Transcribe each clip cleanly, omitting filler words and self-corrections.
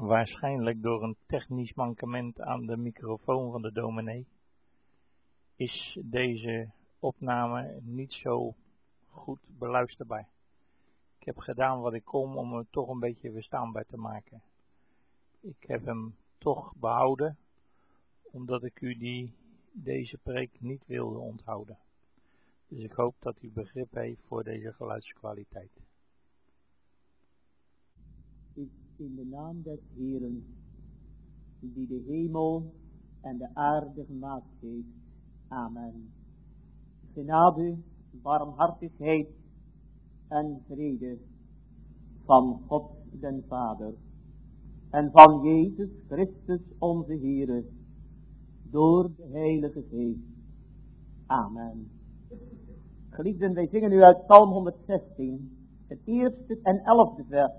Waarschijnlijk door een technisch mankement aan de microfoon van de dominee is deze opname niet zo goed beluisterbaar. Ik heb gedaan wat ik kon om het toch een beetje verstaanbaar te maken. Ik heb hem toch behouden, omdat ik u deze preek niet wilde onthouden. Dus ik hoop dat u begrip heeft voor deze geluidskwaliteit. In de naam des Heeren, die de hemel en de aarde gemaakt heeft. Amen. Genade, barmhartigheid en vrede van God den Vader en van Jezus Christus onze Heere, door de Heilige Geest. Amen. Geliefden, wij zingen nu uit Psalm 116, het eerste en 11e vers.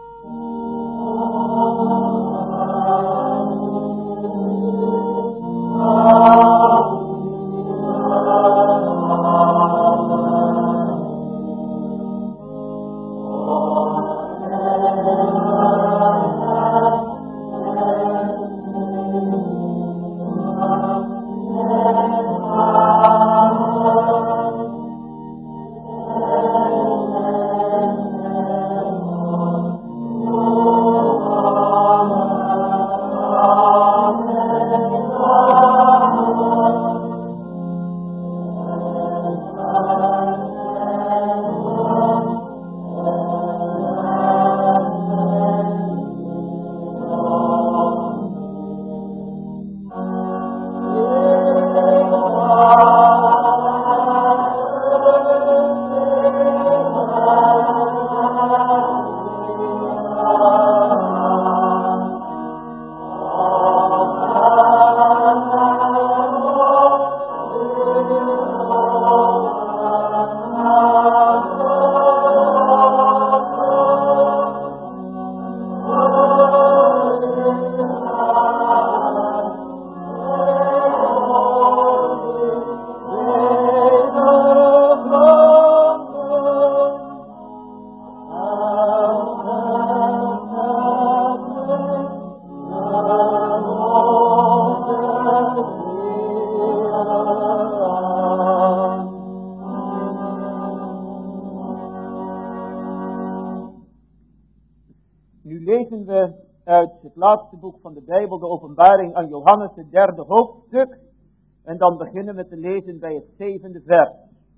Het laatste boek van de Bijbel, de Openbaring aan Johannes, het 3e hoofdstuk. En dan beginnen we te lezen bij het 7e vers.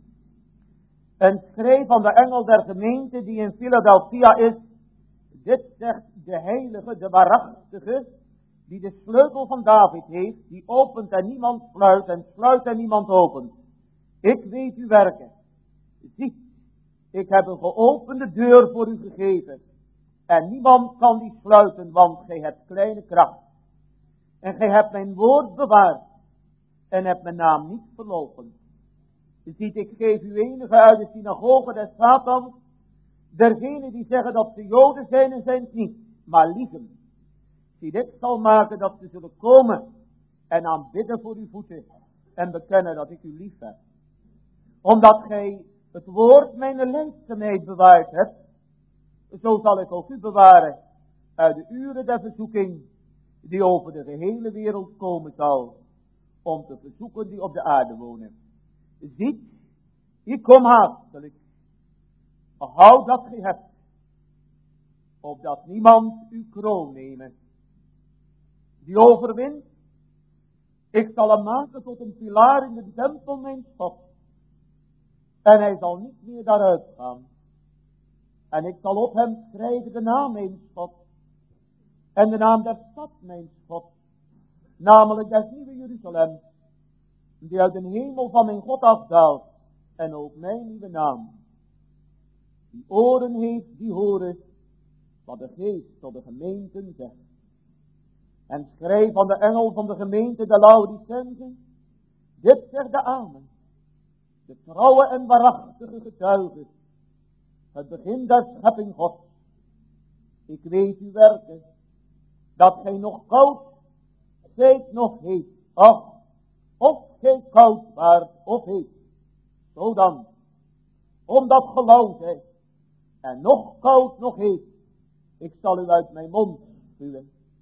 En schreef aan de engel der gemeente die in Philadelphia is: dit zegt de heilige, de waarachtige, die de sleutel van David heeft, die opent en niemand sluit, en sluit en niemand opent. Ik weet uw werken. Ziet, ik heb een geopende deur voor u gegeven. En niemand kan die sluiten, want gij hebt kleine kracht. En gij hebt mijn woord bewaard. En hebt mijn naam niet verloochend. Ziet, ik geef u enige uit de synagoge des Satans. Dergenen die zeggen dat ze Joden zijn en zijn het niet, maar liegen. Zie, dit zal maken dat ze zullen komen en aanbidden voor uw voeten. En bekennen dat ik u lief heb. Omdat gij het woord mijn lijdzaamheid bewaard hebt. Zo zal ik ook u bewaren uit de uren der verzoeking die over de gehele wereld komen zal, om te verzoeken die op de aarde wonen. Ziet, ik kom haastelijk. Houd dat gij hebt, opdat niemand uw kroon nemen. Die overwint, ik zal hem maken tot een pilaar in de tempel mijn God. En hij zal niet meer daaruit gaan. En ik zal op hem schrijven de naam mijn God. En de naam der stad mijn God. Namelijk des nieuwe Jeruzalem. Die uit de hemel van mijn God afdaalt. En ook mijn nieuwe naam. Die oren heeft, die horen wat de geest tot de gemeenten zegt. En schrijf aan de engel van de gemeente de Laodicensen. Dit zegt de Amen. De trouwe en waarachtige getuige. Het begin der schepping God. Ik weet uw werken, dat gij nog koud zijt nog heet. Ach, of gij koud waart of heet. Zo dan, omdat ge lauw zijt, en nog koud nog heet, ik zal u uit mijn mond spuwen.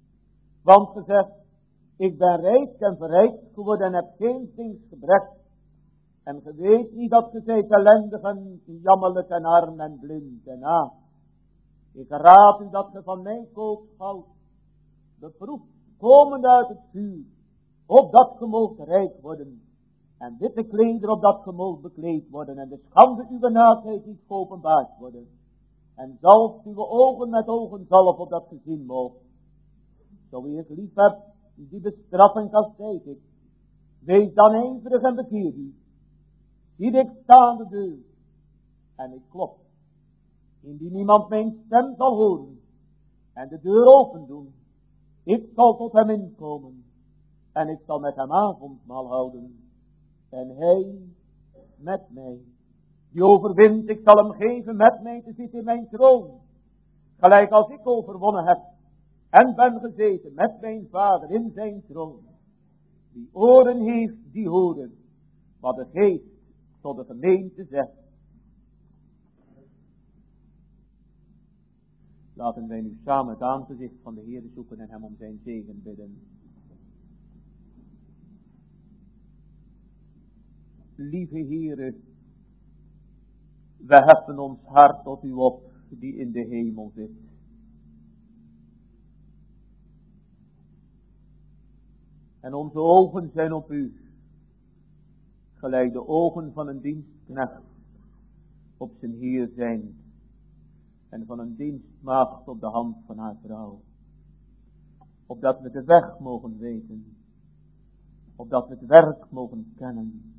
Want ge zegt, ik ben rijk en verrijkt geworden en heb geen zinsgebrek. En ge weet niet dat ge zijt ellendig en jammerlijk en arm en blind en naakt. Ik raad u dat ge van mij koopt goud, beproefd, komend uit het vuur, opdat ge moogt rijk worden. En witte klederen opdat ge moogt bekleed worden. En de schande uw naaktheid niet geopenbaard worden. En zalft uw ogen met ogenzalf opdat ge zien moogt. Zo wie ik lief heb, die bestraf en kastijd ik. Wees dan ijverig en bekeer u. Zie ik sta aan de deur. En ik klop. Indien niemand mijn stem zal horen. En de deur open doen. Ik zal tot hem inkomen. En ik zal met hem avondmaal houden. En hij met mij. Die overwint, ik zal hem geven met mij te zitten in mijn troon. Gelijk als ik overwonnen heb. En ben gezeten met mijn Vader in zijn troon. Die oren heeft, die horen. Wat de geest tot de gemeente zegt. Laten wij nu samen het aangezicht van de Heer zoeken en hem om zijn zegen bidden. Lieve Heere, we heffen ons hart tot u op die in de hemel zit. En onze ogen zijn op u, gelijk de ogen van een dienstknecht op zijn Heer zijn. En van een dienstmaagd op de hand van haar vrouw. Opdat we de weg mogen weten. Opdat we het werk mogen kennen.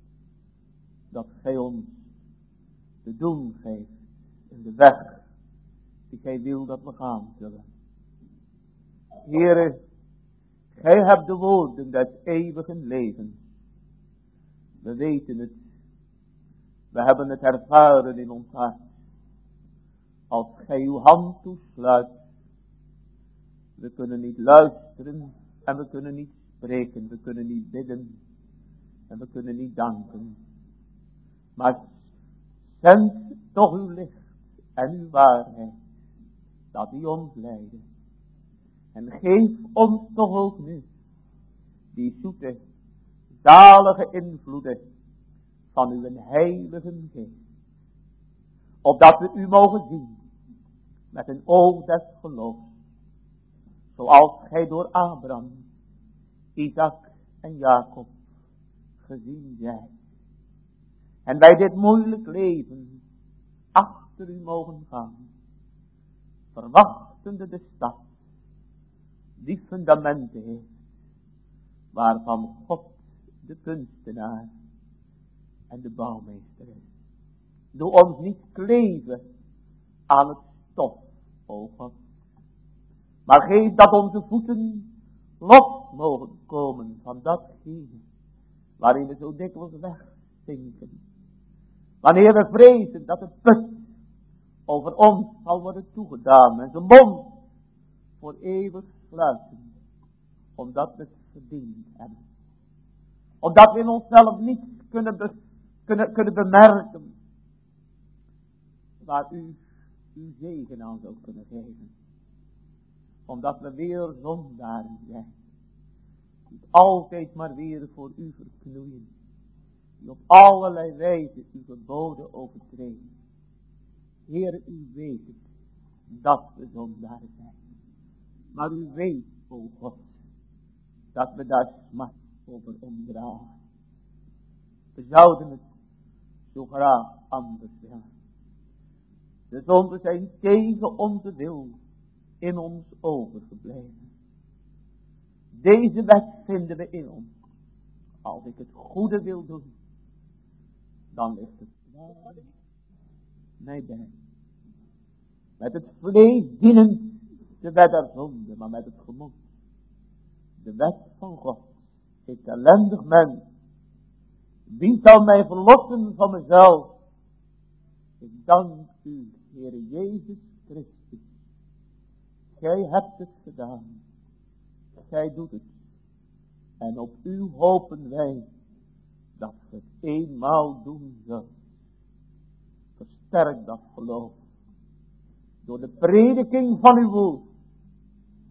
Dat gij ons te doen geeft in de weg die gij wil dat we gaan zullen. Heere, gij hebt de woorden des eeuwigen levens. We weten het. We hebben het ervaren in ons hart. Als gij uw hand toesluit. We kunnen niet luisteren en we kunnen niet spreken. We kunnen niet bidden en we kunnen niet danken. Maar zend toch uw licht en uw waarheid, dat die ons leiden. En geef ons toch ook nu die zoete, zalige invloeden van uw heilige geest. Opdat we u mogen zien met een oog des geloofs. Zoals gij door Abraham, Isaac en Jacob gezien zijt. En bij dit moeilijk leven achter u mogen gaan. Verwachtende de stad die fundamenten heeft. Waarvan God de kunstenaar en de bouwmeester is. Doe ons niet kleven aan het stof, o God. Maar geef dat onze voeten los mogen komen van datgene waarin we zo dikwijls wegzinken. Wanneer we vrezen dat de put over ons zal worden toegedaan en zijn mond voor eeuwig sluiten. Omdat we het verdiend hebben. Omdat we in onszelf niet kunnen bemerken waar u uw zegen aan zou kunnen geven. Omdat we weer zondaren zijn. Die altijd maar weer voor u verknoeien. Die op allerlei wijze uw geboden overtreden. Heer, u weet het, dat we zondaren zijn. Maar u weet, o God, dat we daar smart over omdragen. We zouden het zo graag anders willen. De zonden zijn tegen onze wil in ons overgebleven. Deze wet vinden we in ons. Als ik het goede wil doen, dan ligt het mij bij. Met het vlees dienend de wet der zonde, maar met het gemoed. De wet van God. Ik ellendig mens. Wie zal mij verlossen van mezelf? Ik dank u, Heere Jezus Christus. Gij hebt het gedaan. Gij doet het. En op u hopen wij dat we het eenmaal doen zullen. Versterk dat geloof. Door de prediking van uw woord.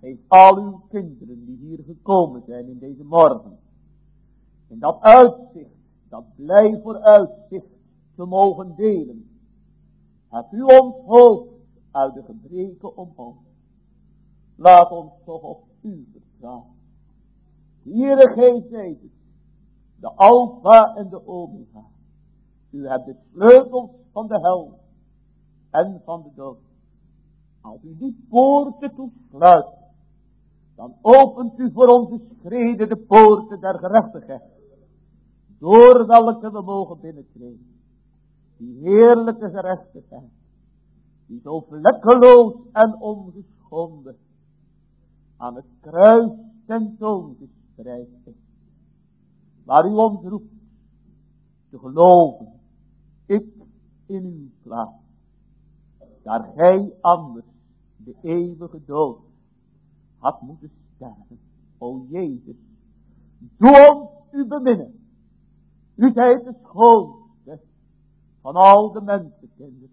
geef al uw kinderen die hier gekomen zijn in deze morgen, in dat uitzicht, dat blij vooruitzicht te mogen delen. Heb u ons hoofd uit de gebreken omhoog. Laat ons toch op u vertrouwen. Heere, gij zijt het, de Alpha en de Omega. U hebt de sleutels van de hel en van de dood. Als u die poorten toesluit, dan opent u voor onze schreden de poorten der gerechtigheid, door welke we mogen binnentreden. Die heerlijke gerechtigheid, die zo vlekkeloos en ongeschonden aan het kruis tentoongespreid is, waar u ons roept te geloven, ik in uw plaats, daar gij anders de eeuwige dood had moeten sterven. O Jezus, doe ons u beminnen. U zijt de schoonste van al de mensenkinderen.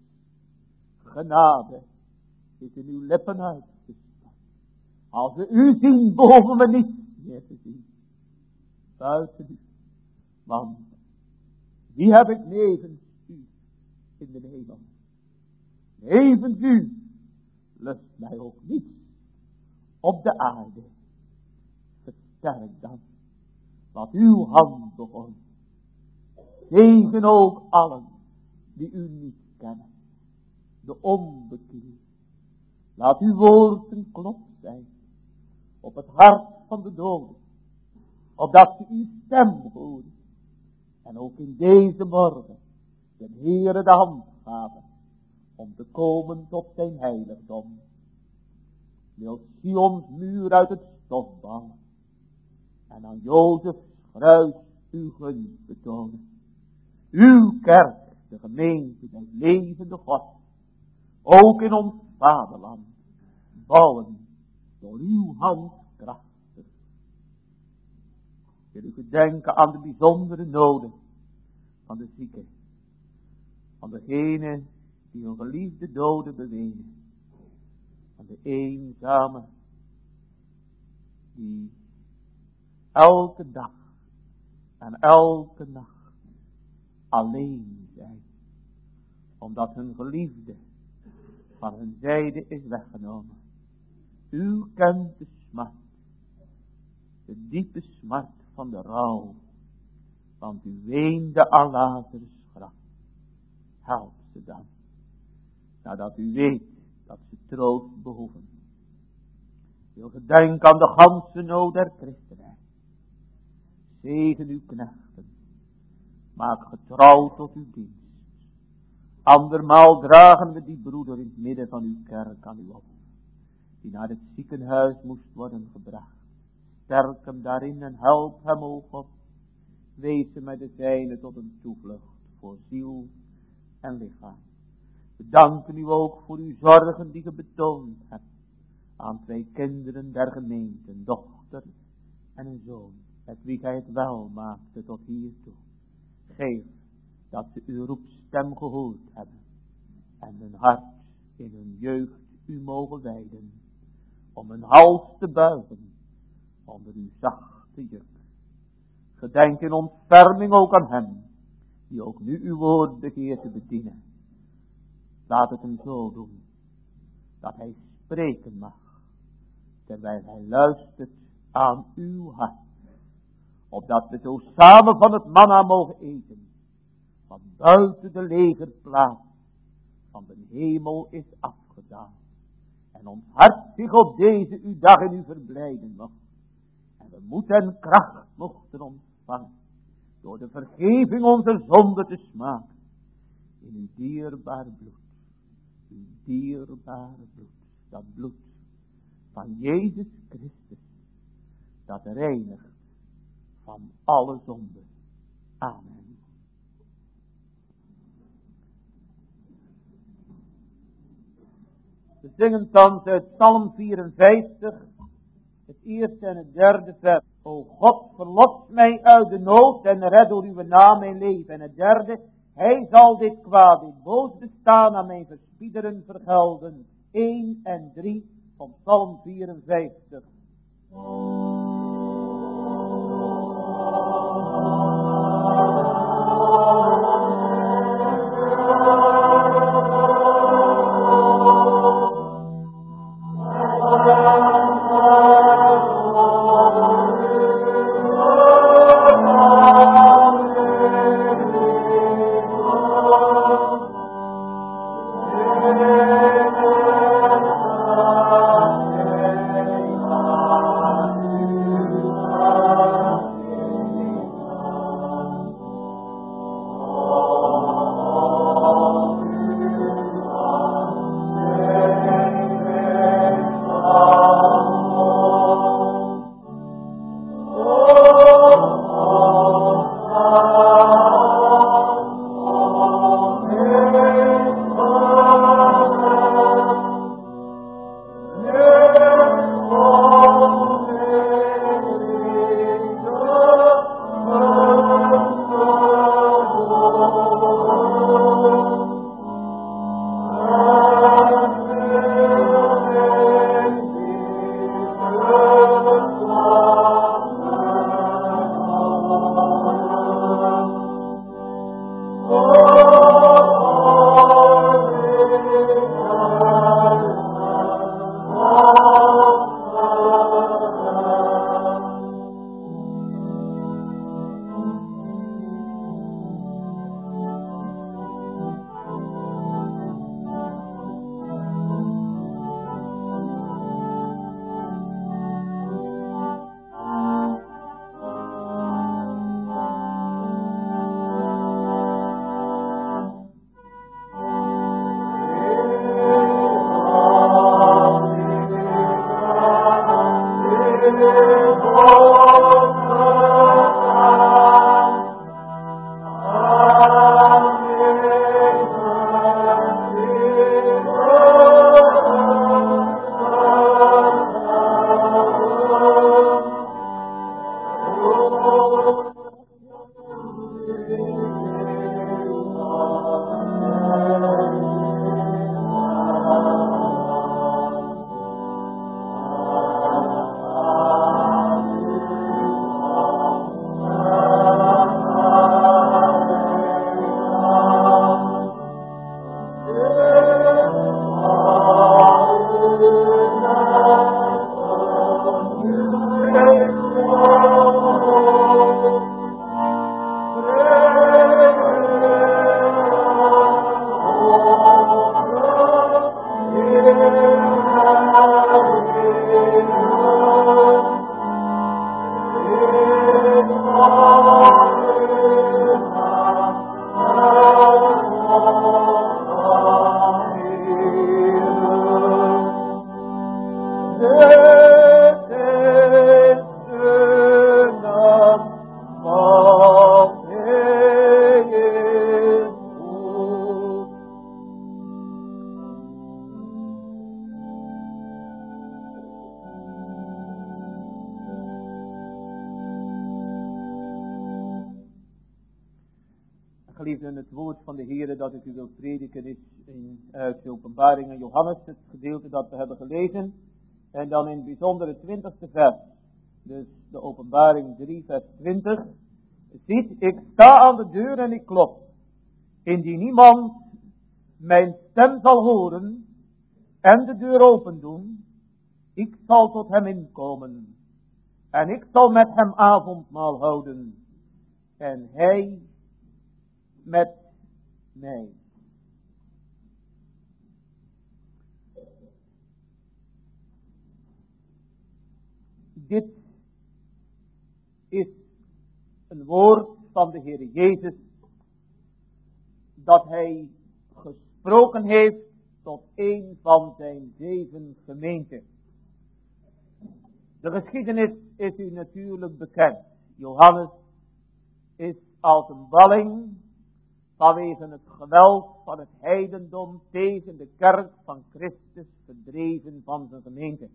Genade is in uw lippen uitgestort. Als we u zien, behoeven we niet meer te zien. Buiten u. Want wie heb ik nevens u in de hemel? Nevens u lust mij ook niet op de aarde. Versterk dan wat uw hand begon. Zegen ook allen die u niet kennen. De onbekeerd. Laat uw woord een klop zijn op het hart van de doden, opdat ze uw stem horen. En ook in deze morgen de Heere de hand gaven om te komen tot zijn heiligdom. Wil Sions muur uit het stof bouwen en aan Jozefs kruis uw gunst betonen. Uw kerk, de gemeente, de levende God, ook in ons vaderland, bouwen door uw hand krachtig. Wil u gedenken aan de bijzondere noden van de zieken, van degene die hun geliefde doden bewenen, van de eenzame die elke dag en elke nacht alleen zijn, omdat hun geliefde van hun zijde is weggenomen. U kent de smart, de diepe smart van de rouw, want u weende aan Lazarus graf. Help ze dan, nadat u weet dat ze troost behoeven. Wil gedenken aan de ganse nood der christenheid. Zegen uw knechten, maak getrouw tot uw dienst. Andermaal dragen we die broeder in het midden van uw kerk aan u op, die naar het ziekenhuis moest worden gebracht. Sterk hem daarin en help hem, o God. Wees hem met de zijne tot een toevlucht voor ziel en lichaam. We danken u ook voor uw zorgen die ge betoond hebt aan 2 kinderen der gemeente, een dochter en een zoon, met wie gij het wel maakte tot hiertoe. Geef dat ze uw roepstem gehoord hebben en hun hart in hun jeugd u mogen wijden, om hun hals te buigen onder uw zachte juk. Gedenk in ontferming ook aan hem, die ook nu uw woord begeert te bedienen. Laat het hem zo doen, dat hij spreken mag, terwijl hij luistert aan uw hart, opdat we zo samen van het manna mogen eten, wat buiten de legerplaats van de hemel is afgedaan, en ons hart zich op deze uw dag in u verblijden mag, en we moed en kracht mochten ontvangen, door de vergeving onze zonde te smaken, in uw dierbaar bloed. Uw dierbare bloed, dat bloed van Jezus Christus, dat reinigt van alle zonde. Amen. We zingen thans uit Psalm 54, het eerste en het derde vers. O God, verlos mij uit de nood en red door uw naam mijn leven. En het derde, hij zal dit kwaad, dit boos bestaan aan mijn verspiederen vergelden. 1 en 3. van Psalm 54. Geliefden, het woord van de Heere dat ik u wil prediken is uit de Openbaring aan Johannes, het gedeelte dat we hebben gelezen. En dan in het bijzonder het 20e vers. Dus de Openbaring 3 vers 20. Ziet, ik sta aan de deur en ik klop. Indien iemand mijn stem zal horen en de deur open doen, ik zal tot hem inkomen. En ik zal met hem avondmaal houden. En hij met mij. Dit is een woord van de Heer Jezus dat hij gesproken heeft tot een van zijn 7 gemeenten. De geschiedenis is u natuurlijk bekend. Johannes is als een balling vanwege het geweld van het heidendom tegen de kerk van Christus verdreven van zijn gemeente.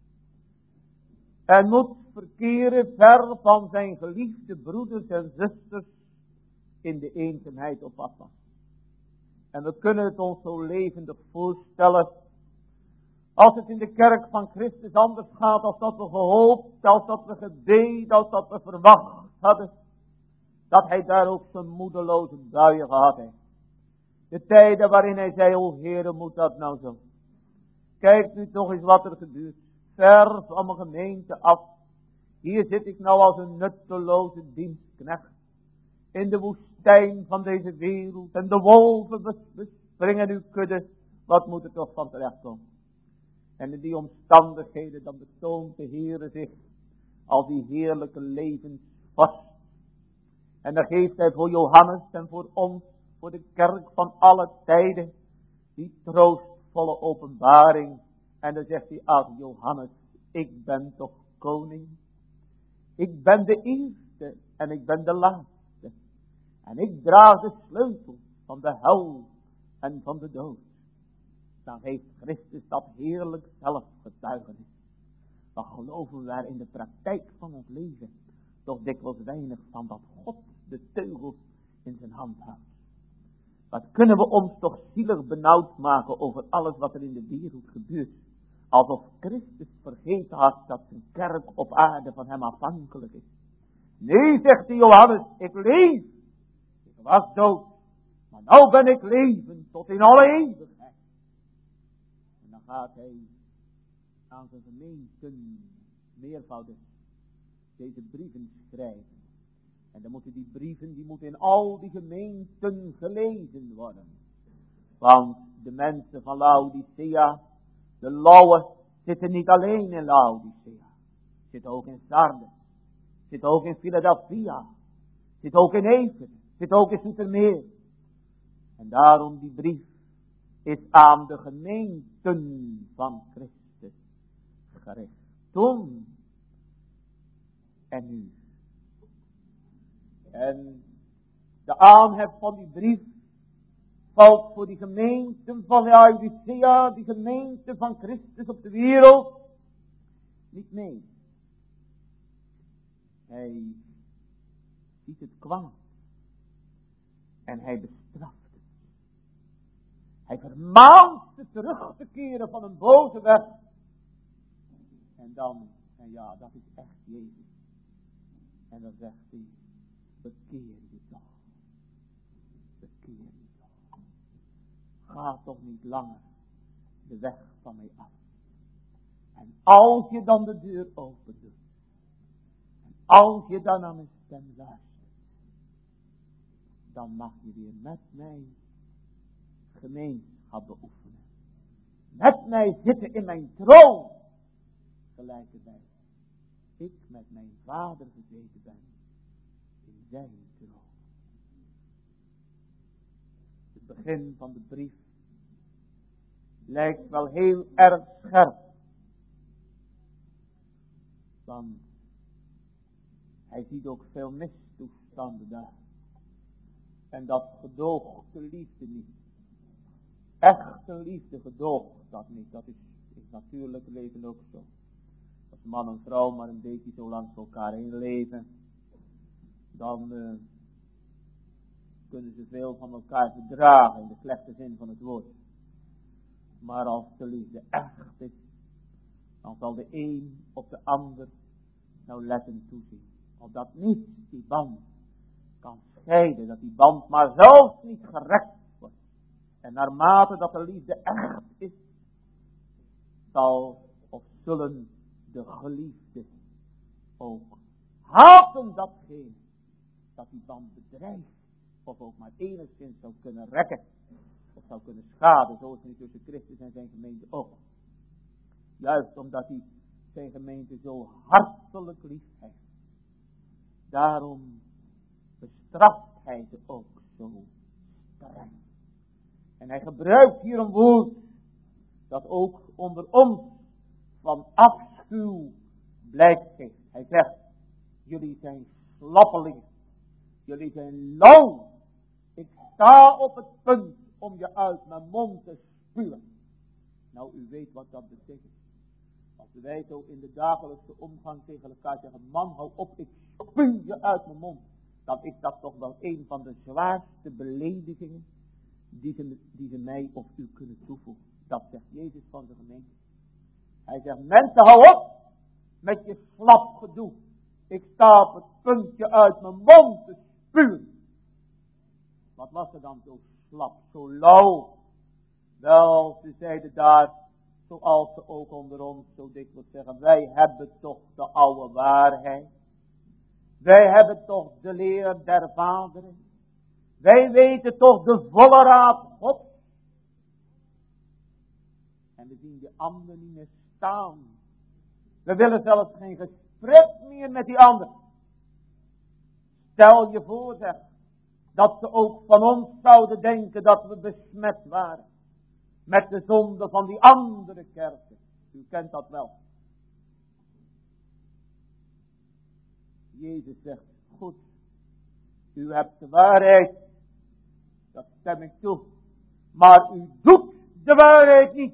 En moet verkeren ver van zijn geliefde broeders en zusters in de eenzaamheid op afstand. En we kunnen het ons zo levendig voorstellen Als het in de kerk van Christus anders gaat als dat we gehoopt, als dat we gebeden, als dat we verwacht hadden, dat hij daar ook zijn moedeloze buien gehad heeft. De tijden waarin hij zei, o Heere, moet dat nou zo? Kijk nu toch eens wat er gebeurt. Ver van mijn gemeente af. Hier zit ik nou als een nutteloze dienstknecht. In de woestijn van deze wereld. En de wolven bespringen uw kudde. Wat moet er toch van terecht komen? En in die omstandigheden dan betoont de Heere zich als die heerlijke levensvorst. En dan geeft hij voor Johannes en voor ons, voor de kerk van alle tijden, die troostvolle openbaring. En dan zegt hij aan Johannes, ik ben toch koning. Ik ben de eerste en ik ben de laatste. En ik draag de sleutel van de hel en van de dood. Dan heeft Christus dat heerlijk zelfgetuigenis. Dan geloven wij in de praktijk van ons leven toch dikwijls weinig van dat God de teugel in zijn hand houdt. Wat kunnen we ons toch zielig benauwd maken over alles wat er in de wereld gebeurt. Alsof Christus vergeten had dat zijn kerk op aarde van hem afhankelijk is. Nee, zegt die Johannes, ik leef. Ik was dood, maar nou ben ik leven tot in alle eeuwigheid. En dan gaat hij aan zijn gemeenten meervoudig deze brieven schrijven. En dan moeten die brieven, die moeten in al die gemeenten gelezen worden. Want de mensen van Laodicea, de lauwe, zitten niet alleen in Laodicea. Zitten ook in Sardes. Zitten ook in Philadelphia. Zitten ook in Efeze. Zitten ook in Zoetermeer. En daarom die brief is aan de gemeenten van Christus gericht. Toen en nu. En de aanhef van die brief valt voor die gemeenten van Laodicea, die gemeente van Christus op de wereld, niet mee. Hij ziet het kwaad en hij bestraft het. Hij vermaant ze terug te keren van een boze weg. En dan, en ja, dat is echt Jezus. En dan zegt hij, bekeer je toch. Bekeer je toch. Ga toch niet langer de weg van mij af. En als je dan de deur open doet. En als je dan aan mijn stem luistert. Dan mag je weer met mij gemeenschap beoefenen. Met mij zitten in mijn troon. Gelijkertijd. Ik met mijn Vader gezeten ben. In zijn troon. Het begin van de brief lijkt wel heel erg scherp. Want hij ziet ook veel mistoestanden daar. En dat gedoogt de liefde niet. Echte liefde gedoogt dat niet. Dat is in het natuurlijke leven ook zo. Als man en vrouw maar een beetje zo langs elkaar heen leven. Dan kunnen ze veel van elkaar verdragen in de slechte zin van het woord. Maar als de liefde echt is, dan zal de een op de ander nauwlettend toezien. Opdat niet die band kan scheiden, dat die band maar zelfs niet gerekt wordt. En naarmate dat de liefde echt is, zal of zullen de geliefden ook haten datgene dat die band bedreigt. Of ook maar enigszins zou kunnen rekken. Of zou kunnen schaden. Zo is het nu tussen Christus en zijn gemeente ook. Juist omdat hij zijn gemeente zo hartelijk lief heeft. Daarom bestraft hij ze ook zo streng. En hij gebruikt hier een woord dat ook onder ons van afschuw blijkt geeft. Hij zegt, jullie zijn slappelingen. Jullie zijn lauw. Ik sta op het punt om je uit mijn mond te spuwen. Nou, u weet wat dat betekent. Als wij zo in de dagelijkse omgang tegen elkaar zeggen, man, hou op, ik spuw je uit mijn mond. Dan is dat toch wel een van de zwaarste beledigingen die ze mij of u kunnen toevoegen. Dat zegt Jezus van de gemeente. Hij zegt, mensen, hou op met je slap gedoe. Ik sta op het puntje uit mijn mond te spuwen. Wat was er dan zo slap, zo lauw? Wel, ze zeiden daar, zoals ze ook onder ons zo dikwijls zeggen, wij hebben toch de oude waarheid. Wij hebben toch de leer der vaderen. Wij weten toch de volle raad God. En we zien die anderen niet meer staan. We willen zelfs geen gesprek meer met die anderen. Stel je voor, zeg, dat ze ook van ons zouden denken dat we besmet waren. Met de zonde van die andere kerken. U kent dat wel. Jezus zegt, goed, u hebt de waarheid. Dat stem ik toe. Maar u doet de waarheid niet.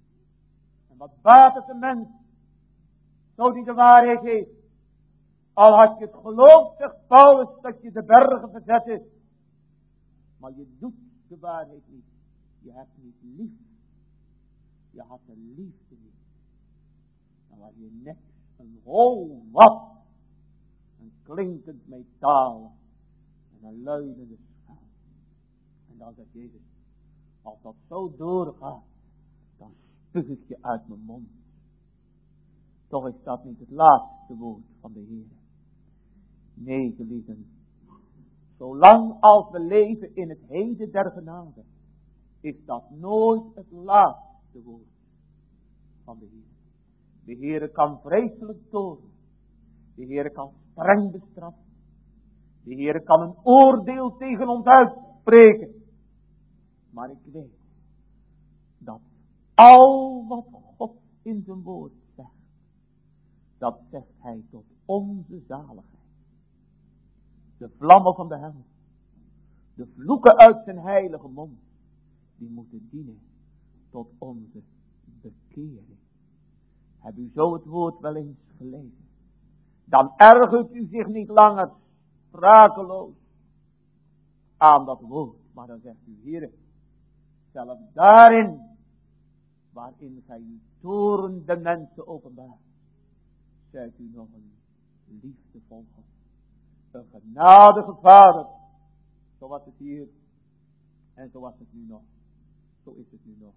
En wat baat het een mens, zo die de waarheid heeft. Al had je het geloof, zegt Paulus, dat je de bergen verzet is. Maar je doet de waarheid niet. Je hebt niet lief. Je had de liefde niet. Dan was je net een hol wat. Een klinkend metaal. En een luidende schaal. En dan zegt Jezus, als dat zo doorgaat, dan spuug ik je uit mijn mond. Toch is dat niet het laatste woord van de Heer. Nee, geliefden. Zolang als we leven in het heden der genade, is dat nooit het laatste woord van de Heer. De Heer kan vreselijk toornen. De Heer kan streng bestraffen. De Heer kan een oordeel tegen ons uitspreken. Maar ik weet dat al wat God in zijn woord zegt, dat zegt hij tot onze zaligheid. De vlammen van de hel, de vloeken uit zijn heilige mond, die moeten dienen tot onze bekering. Heb u zo het woord wel eens gelezen? Dan ergert u zich niet langer sprakeloos aan dat woord. Maar dan zegt u, Heere, zelfs daarin, waarin gij uw toorn de mensen openbaart, zijt u nog een liefdevol God. Een genadige Vader. Zo was het hier. En zo was het nu nog. Zo is het nu nog.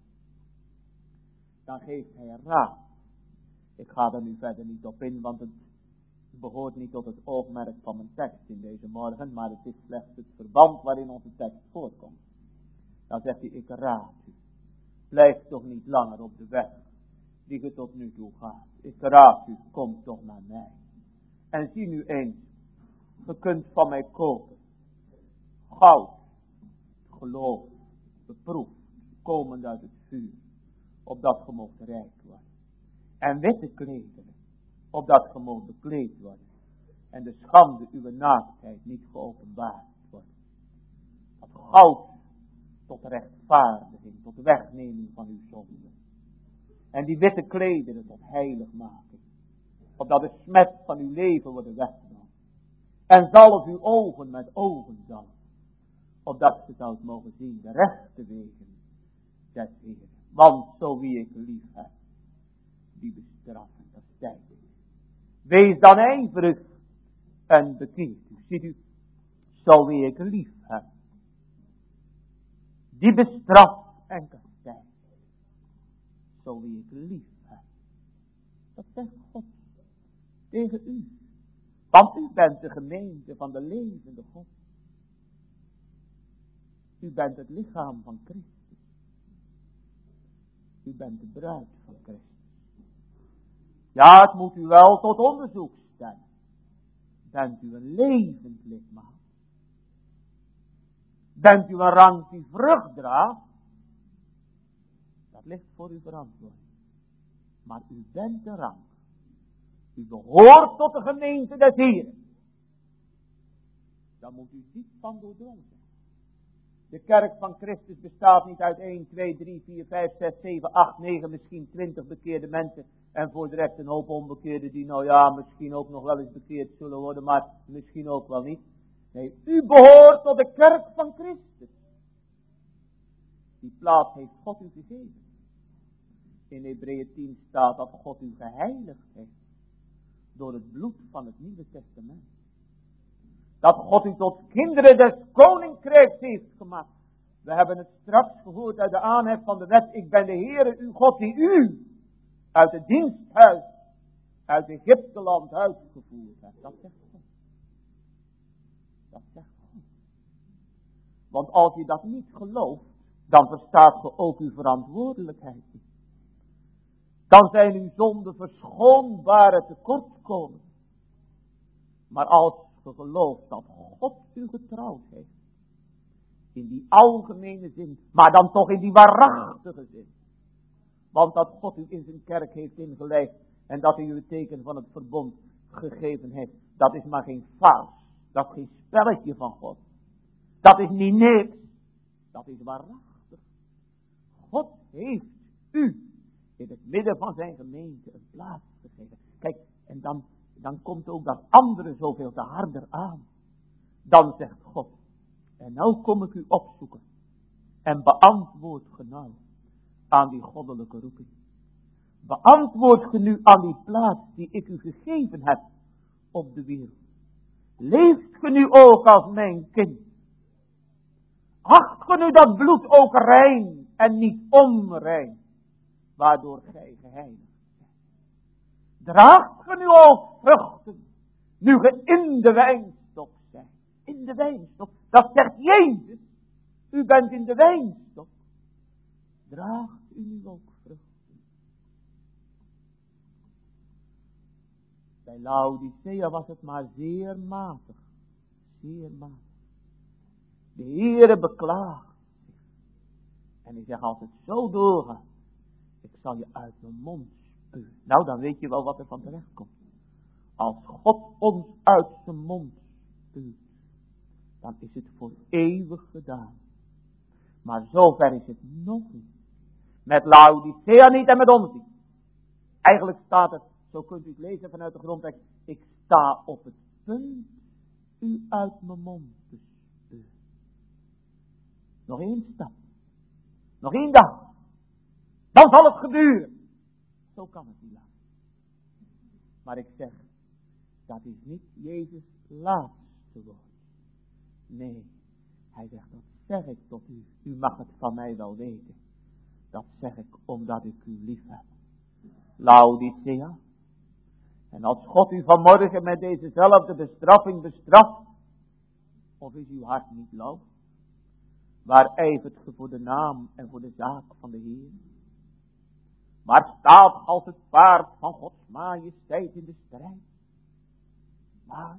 Dan geeft hij een raad. Ik ga er nu verder niet op in, want het behoort niet tot het oogmerk van mijn tekst in deze morgen, maar het is slechts het verband waarin onze tekst voorkomt. Dan zegt hij, ik raad u. Blijf toch niet langer op de weg die je tot nu toe gaat. Ik raad u, kom toch naar mij. En zie nu eens, je kunt van mij kopen. Goud, geloof, beproefd, komend uit het vuur, opdat je mocht rijk worden. En witte klederen, opdat je mocht bekleed worden. En de schande uw naaktheid niet geopenbaard wordt. Dat goud tot rechtvaardiging, tot wegneming van uw zonde. En die witte klederen tot heiligmaking. Opdat de smet van uw leven worden weggenomen. En zalf uw ogen met ogenzalf. Opdat ze zouden mogen zien de rechte wegen des Heeren. Want zo wie ik lief heb, die bestraffen, dat stijgt. Wees dan ijverig en bekeert u. Ziet u, zo wie ik lief heb, die bestraft en kastijdt. Zo wie ik lief heb. Dat zegt God tegen u. Want u bent de gemeente van de levende God. U bent het lichaam van Christus. U bent de bruid van Christus. Ja, het moet u wel tot onderzoek stellen. Bent u een levend lidmaat? Bent u een rang die vrucht draagt? Dat ligt voor uw verantwoording. Maar u bent de rang. U behoort tot de gemeente des Heeren. Dan moet u diep van doordrongen zijn. De kerk van Christus bestaat niet uit 1, 2, 3, 4, 5, 6, 7, 8, 9, misschien 20 bekeerde mensen. En voor de rest een hoop onbekeerden die nou ja, misschien ook nog wel eens bekeerd zullen worden, maar misschien ook wel niet. Nee, u behoort tot de kerk van Christus. Die plaats heeft God u gegeven. In Hebreeën 10 staat dat God u geheiligd heeft door het bloed van het Nieuwe Testament. Dat God u tot kinderen des koninkrijks heeft gemaakt. We hebben het straks gehoord uit de aanhef van de wet. Ik ben de Heere uw God die u uit het diensthuis, uit Egypteland uitgevoerd heeft. Dat zegt God. Dat zegt God. Want als je dat niet gelooft, dan verstaat je ook uw verantwoordelijkheid niet. Dan zijn uw zonden verschoonbare tekortkomingen. Maar als je gelooft dat God u getrouwd heeft, in die algemene zin, maar dan toch in die waarachtige zin. Want dat God u in zijn kerk heeft ingeleid en dat hij u het teken van het verbond gegeven heeft, dat is maar geen farce. Dat is geen spelletje van God. Dat is niet niks. Dat is waarachtig. God heeft u in het midden van zijn gemeente een plaats gegeven. Kijk, en dan komt ook dat andere zoveel te harder aan. Dan zegt God, en nou kom ik u opzoeken en beantwoord ge nou aan die goddelijke roeping. Beantwoord ge nu aan die plaats die ik u gegeven heb op de wereld. Leeft ge nu ook als mijn kind? Acht ge nu dat bloed ook rein en niet onrein, waardoor gij geheiligd bent? Draagt ge nu ook vruchten, nu ge in de wijnstok zijt? In de wijnstok, dat zegt Jezus. U bent in de wijnstok. Draagt u nu ook vruchten? Bij Laodicea was het maar zeer matig. Zeer matig. De Heere beklaagt zich. En hij zegt, als het zo doorgaat, ik zal je uit mijn mond spuwen. Nou, dan weet je wel wat er van terecht komt. Als God ons uit zijn mond spuwt, dan is het voor eeuwig gedaan. Maar zover is het nog niet. Met Laodicea niet en met ons niet. Eigenlijk staat het, zo kunt u het lezen vanuit de grondtekst, ik sta op het punt u uit mijn mond te spuwen. Nog één stap. Nog één dag. Dan zal het gebeuren. Zo kan het niet laten. Maar ik zeg, dat is niet Jezus' laatste woord. Nee, hij zegt, dat zeg ik tot u. U mag het van mij wel weten. Dat zeg ik omdat ik u lief heb. Laodicea. En als God u vanmorgen met dezezelfde bestraffing bestraft, of is uw hart niet lauw? Waar ijvert ge voor de naam en voor de zaak van de Heer? Maar staat als het paard van Gods majesteit in de strijd? Maar,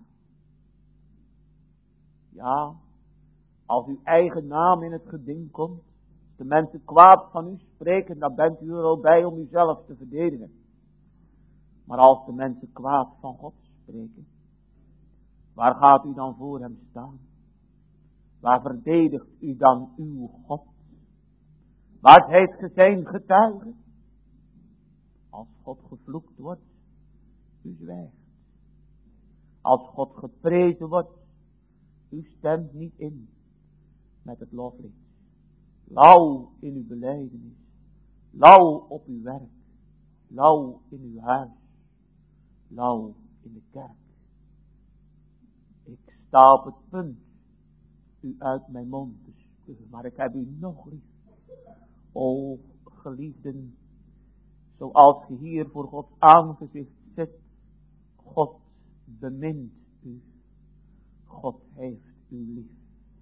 ja, als uw eigen naam in het geding komt, als de mensen kwaad van u spreken, dan bent u er al bij om uzelf te verdedigen. Maar als de mensen kwaad van God spreken, waar gaat u dan voor hem staan? Waar verdedigt u dan uw God? Waar zijt ge zijn getuige? Als God gevloekt wordt, u zwijgt. Als God geprezen wordt, u stemt niet in met het loflied. Lauw in uw belijdenis, lauw op uw werk, lauw in uw huis, lauw in de kerk. Ik sta op het punt u uit mijn mond te spuwen, maar ik heb u nog lief. O geliefden, zoals je hier voor Gods aangezicht zit, God bemint u. God heeft u lief.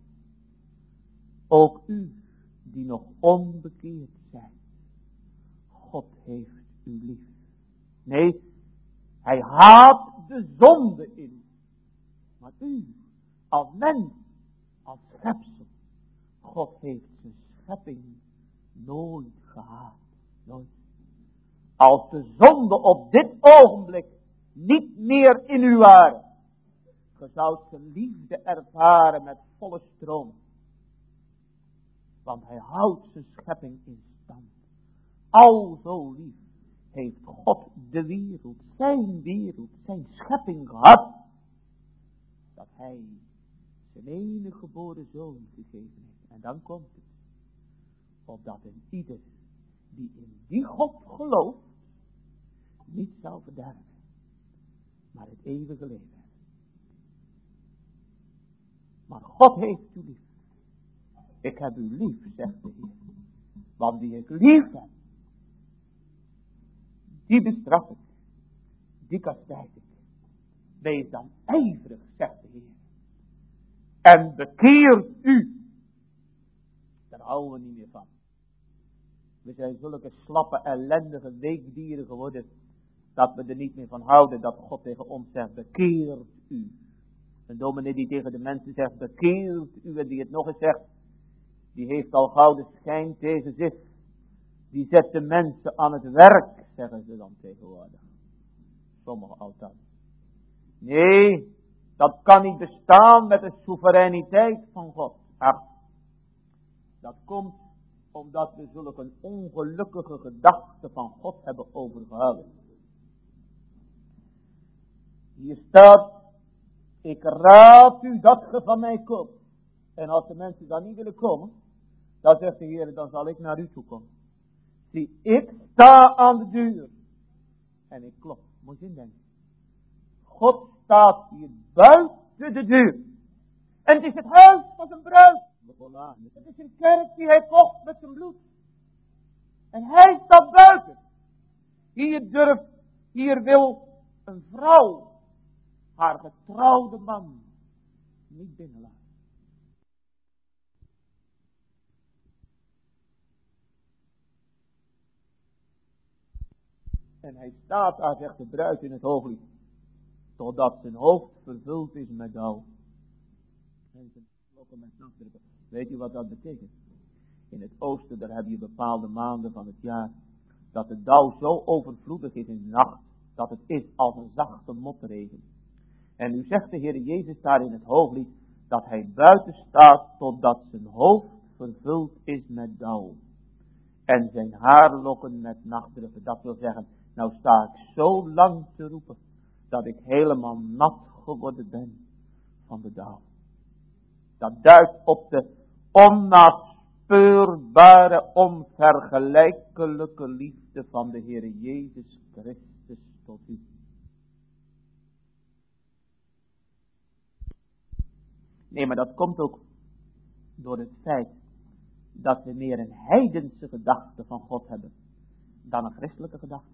Ook u die nog onbekeerd zijn, God heeft u lief. Nee, hij haat de zonde in. Maar u, als mens, als schepsel, God heeft zijn schepping nooit gehaat. Nooit. Als de zonde op dit ogenblik niet meer in u waren, ge zoudt de liefde ervaren met volle stroom. Want hij houdt zijn schepping in stand. Al zo lief heeft God de wereld, zijn schepping gehad, dat hij zijn enige geboren zoon gegeven heeft. En dan komt het, opdat een ieder die in die God gelooft, niet zal verderven, maar het eeuwige leven. Maar God heeft u lief. Ik heb u lief, zegt de Heer. Want die ik lief heb, die bestraf ik, die kastijd ik. Wees dan ijverig, zegt de Heer. En bekeert u. Daar houden we niet meer van. We zijn zulke slappe, ellendige weekdieren geworden, dat we er niet meer van houden dat God tegen ons zegt, bekeert u. Een dominee die tegen de mensen zegt, bekeert u, en die het nog eens zegt, die heeft al gouden schijn tegen zich. Die zet de mensen aan het werk, zeggen ze dan tegenwoordig. Sommigen althans. Nee, dat kan niet bestaan met de soevereiniteit van God. Ach, dat komt omdat we zulke een ongelukkige gedachte van God hebben overgehouden. Hier staat, ik raad u dat ge van mij komt. En als de mensen dan niet willen komen, dan zegt de Heer, dan zal ik naar u toe komen. Zie, ik sta aan de deur. En ik klop, moet je indenken. God staat hier buiten de deur. En het is het huis van zijn bruid. Het is een kerk die hij kocht met zijn bloed. En hij staat buiten. Hier wil een vrouw haar getrouwde man niet binnenlaten. En hij staat daar, zegt de bruid in het hooglied, totdat zijn hoofd vervuld is met dauw. En zijn klokken met nachtdrukken. Weet u wat dat betekent? In het oosten, daar heb je bepaalde maanden van het jaar, dat de dauw zo overvloedig is in de nacht, dat het is als een zachte motregen. En nu zegt de Heer Jezus daar in het hooglied, dat hij buiten staat, totdat zijn hoofd vervuld is met dauw. En zijn haarlokken met nachtdruppen. Dat wil zeggen, nou sta ik zo lang te roepen, dat ik helemaal nat geworden ben van de dauw. Dat duidt op de onnaspeurbaare, onvergelijkelijke liefde van de Heer Jezus Christus tot u. Nee, maar dat komt ook door het feit dat we meer een heidense gedachte van God hebben dan een christelijke gedachte.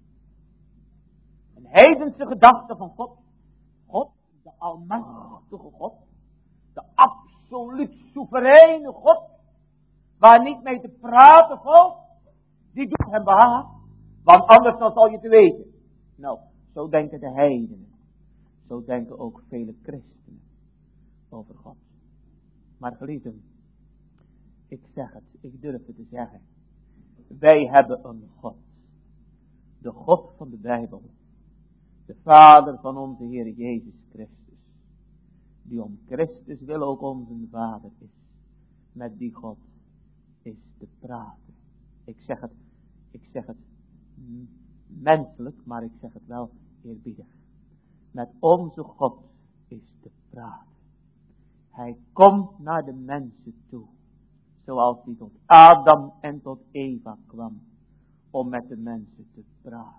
Een heidense gedachte van God. God, de almachtige God. De absoluut soevereine God. Waar niet mee te praten valt. Die doet hem behagen. Want anders dan zal je te weten. Nou, zo denken de heidenen. Zo denken ook vele christenen over God. Maar geliefden, ik zeg het, ik durf het te zeggen. Wij hebben een God. De God van de Bijbel. De Vader van onze Heer Jezus Christus. Die om Christus wil ook onze Vader is. Met die God is te praten. Ik zeg het menselijk, maar ik zeg het wel eerbiedig. Met onze God is te praten. Hij komt naar de mensen toe. Zoals hij tot Adam en tot Eva kwam. Om met de mensen te praten.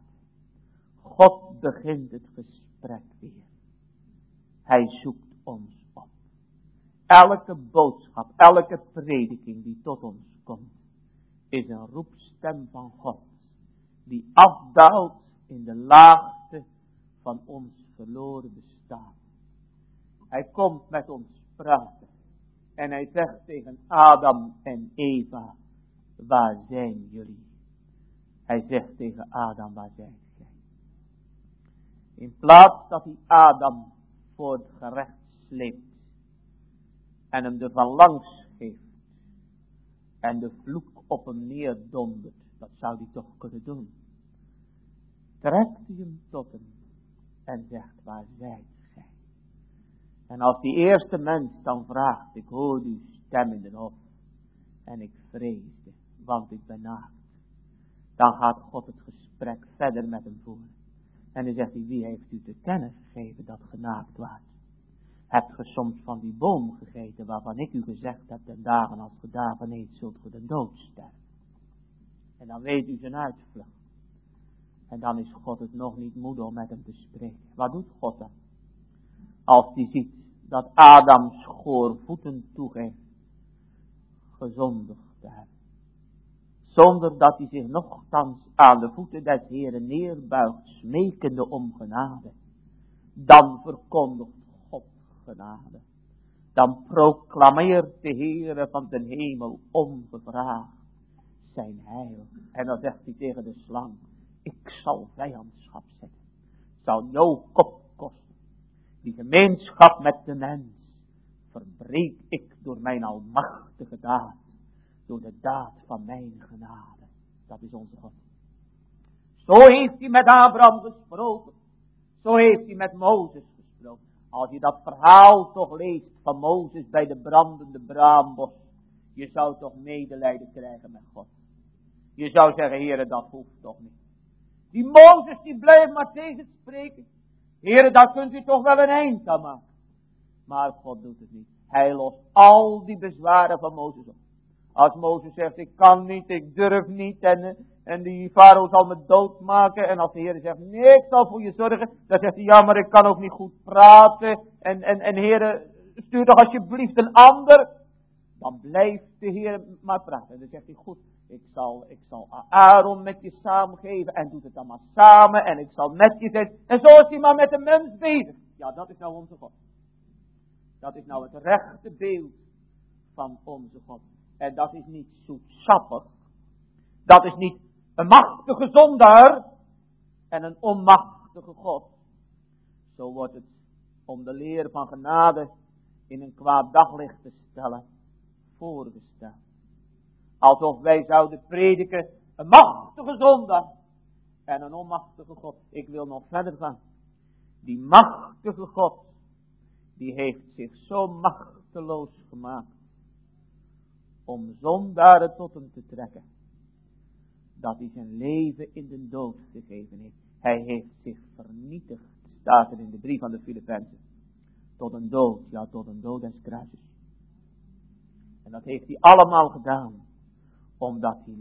God begint het gesprek weer. Hij zoekt ons op. Elke boodschap, elke prediking die tot ons komt, is een roepstem van God. Die afdaalt in de laagte van ons verloren bestaan. Hij komt met ons praten. En hij zegt tegen Adam en Eva, waar zijn jullie? Hij zegt tegen Adam, waar zijn jij? In plaats dat hij Adam voor het gerecht sleept. En hem er van langs geeft. En de vloek op hem neerdondert. Dat zou hij toch kunnen doen. Trekt hij hem tot hem. En zegt, waar zijt gij? En als die eerste mens dan vraagt, ik hoor uw stem in de hof. En ik vreesde, want ik ben naakt. Dan gaat God het gesprek verder met hem voeren. En dan zegt hij, wie heeft u te kennen gegeven dat genaakt waart? Hebt ge soms van die boom gegeten waarvan ik u gezegd heb, ten dagen als ge daarvan eet, zult ge de dood sterven. En dan weet u zijn uitvlucht. En dan is God het nog niet moede om met hem te spreken. Wat doet God dan? Als hij ziet dat Adam schoorvoeten toegeeft gezondigd te hebben. Zonder dat hij zich nochtans aan de voeten des Heeren neerbuigt, smekende om genade. Dan verkondigt God genade. Dan proclameert de Heere van de hemel ongevraagd zijn heil. En dan zegt hij tegen de slang, ik zal vijandschap zetten. Zal jouw kop kosten. Die gemeenschap met de mens verbreek ik door mijn almachtige daad. Door de daad van mijn genade. Dat is onze God. Zo heeft hij met Abraham gesproken. Zo heeft hij met Mozes gesproken. Als je dat verhaal toch leest van Mozes bij de brandende braambos. Je zou toch medelijden krijgen met God. Je zou zeggen, Heere, dat hoeft toch niet. Die Mozes die blijft maar tegenspreken. Heere, daar kunt u toch wel een eind aan maken. Maar God doet het niet. Hij lost al die bezwaren van Mozes op. Als Mozes zegt, ik kan niet, ik durf niet en die farao zal me doodmaken. En als de Heer zegt, nee, ik zal voor je zorgen. Dan zegt hij, ja, maar ik kan ook niet goed praten. En Heer, stuur toch alsjeblieft een ander. Dan blijft de Heer maar praten. En dan zegt hij, goed, ik zal Aaron met je samengeven. En doet het dan maar samen. En ik zal met je zijn. En zo is hij maar met de mens bezig. Ja, dat is nou onze God. Dat is nou het rechte beeld van onze God. En dat is niet zoetsappig. Dat is niet een machtige zondaar en een onmachtige God. Zo wordt het om de leer van genade in een kwaad daglicht te stellen voorgesteld. Alsof wij zouden prediken een machtige zondaar en een onmachtige God. Ik wil nog verder gaan. Die machtige God, die heeft zich zo machteloos gemaakt om zondaren tot hem te trekken, dat hij zijn leven in de dood gegeven heeft. Hij heeft zich vernietigd, staat er in de brief van de Filippenzen, tot een dood, ja tot een dood des kruises. En dat heeft hij allemaal gedaan, omdat hij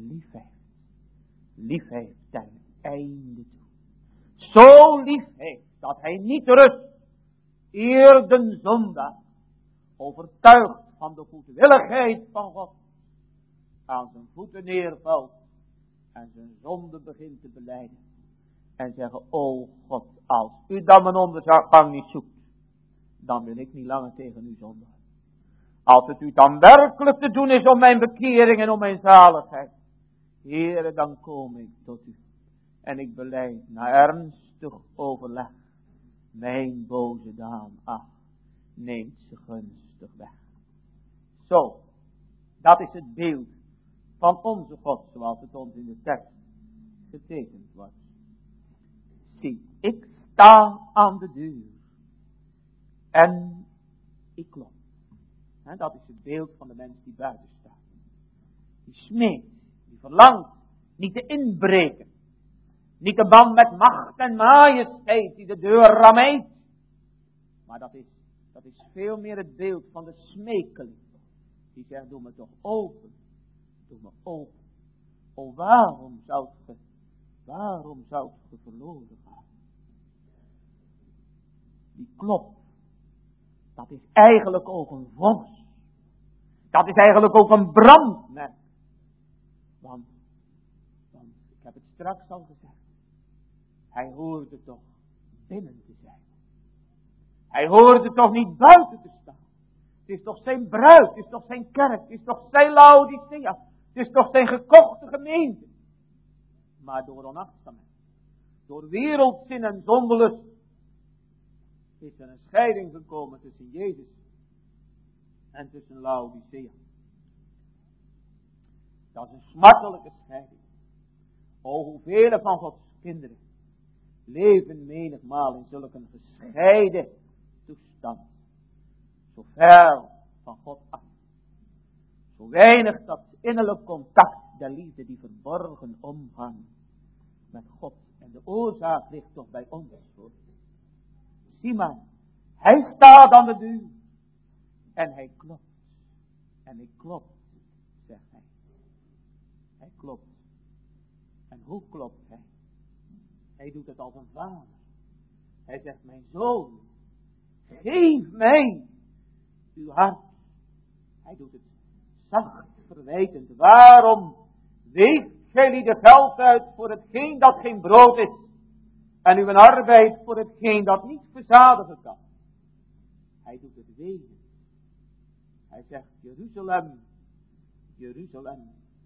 lief heeft ten einde toe. Zo lief heeft, dat hij niet rust, eer de zondaar, overtuigd van de goedwilligheid van God, aan zijn voeten neervalt en zijn zonde begint te belijden. En zeggen, o God, als u dan mijn ondergang niet zoekt, dan wil ik niet langer tegen u zondigen. Als het u dan werkelijk te doen is om mijn bekering en om mijn zaligheid, Heere, dan kom ik tot u. En ik belijd na ernstig overleg mijn boze daad af, neemt ze gunstig weg. Zo, dat is het beeld van onze God, zoals het ons in de tekst getekend wordt. Zie, ik sta aan de deur en ik klop. En dat is het beeld van de mens die buiten staat. Die smeekt, die verlangt niet te inbreken. Niet de man met macht en majesteit die de deur rammeet. Maar dat is veel meer het beeld van de smekeling. Die zegt, doe me toch open. Doe me open. O, waarom zou je verloren gaan? Die klop. Dat is eigenlijk ook een vonnis. Dat is eigenlijk ook een brandmerk. Want ik heb het straks al gezegd. Hij hoorde toch binnen te zijn. Hij hoorde toch niet buiten te staan. Het is toch zijn bruid, het is toch zijn kerk, het is toch zijn Laodicea. Het is toch zijn gekochte gemeente. Maar door onachtzaamheid, door wereldzin en zondelust, is er een scheiding gekomen tussen Jezus en tussen Laodicea. Dat is een smartelijke scheiding. O, hoeveel van Gods kinderen leven menigmaal in zulke een gescheiden toestand. Zo ver van God af. Zo weinig dat innerlijk contact der liefde die verborgen omgang met God. En de oorzaak ligt toch bij ons. Zie maar, hij staat aan de deur. En hij klopt. En ik klop, zegt hij. Hij klopt. En hoe klopt hij? Hij doet het als een vader. Hij zegt, mijn zoon, geef mij uw hart. Hij doet het zacht, verwijtend. Waarom weegt gij lieden geld uit voor hetgeen dat geen brood is? En uw arbeid voor hetgeen dat niet verzadigen kan. Hij doet het wegen. Hij zegt, Jeruzalem, Jeruzalem.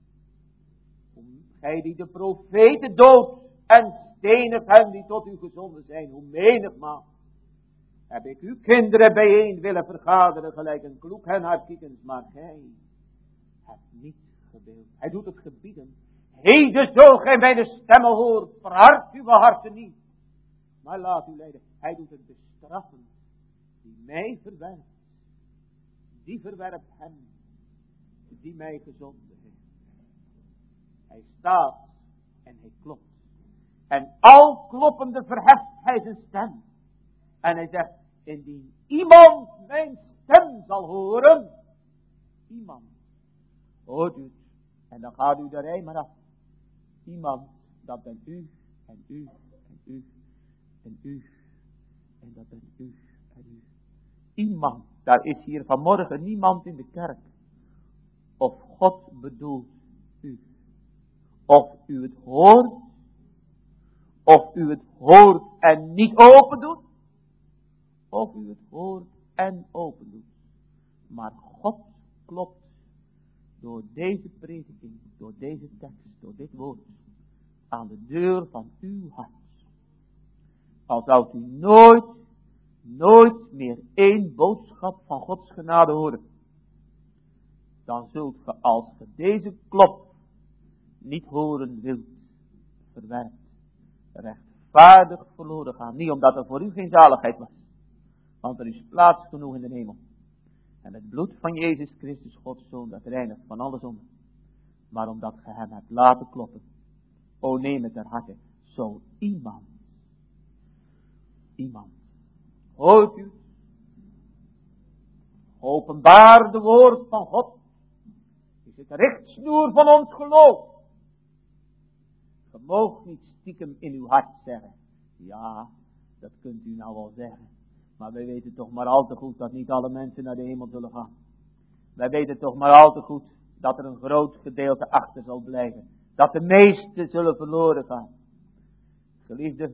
Hoe gij die de profeten doodt en stenigt hen die tot u gezonden zijn. Hoe menigmaal heb ik uw kinderen bijeen willen vergaderen gelijk een kloek hen haar kiekens. Maar gij hebt niet gewild. Hij doet het gebieden. Heden zo gij mijn stemmen hoort, verhard uw harten niet. Maar laat u leiden. Hij doet het bestraffen. Die mij verwerpt. Die verwerpt hem. Die mij gezonden heeft. Hij staat en hij klopt. En al kloppende verheft hij zijn stem. En hij zegt, indien iemand mijn stem zal horen. Iemand. Hoort u het. En dan gaat u de rij maar af. Iemand, dat bent u en u en u en u. En dat bent u en u. Iemand. Daar is hier vanmorgen niemand in de kerk. Of God bedoelt u. Of u het hoort. Of u het hoort en niet open doet. Of u het hoort en open doet. Maar God klopt door deze prediking, door deze tekst, door dit woord, aan de deur van uw hart. Al zou u nooit meer één boodschap van Gods genade horen, dan zult ge, als ge deze klop niet horen wilt, verwerpt, rechtvaardig verloren gaan. Niet omdat er voor u geen zaligheid was, want er is plaats genoeg in de hemel. En het bloed van Jezus Christus, Gods Zoon, dat reinigt van alle zonde. Maar omdat ge hem hebt laten kloppen, o neem het ter harte, zo iemand, hoort u, openbaar de woord van God, is het richtsnoer van ons geloof. Ge moogt niet stiekem in uw hart zeggen, ja, dat kunt u nou wel zeggen. Maar wij weten toch maar al te goed dat niet alle mensen naar de hemel zullen gaan. Wij weten toch maar al te goed dat er een groot gedeelte achter zal blijven. Dat de meesten zullen verloren gaan. Geliefde,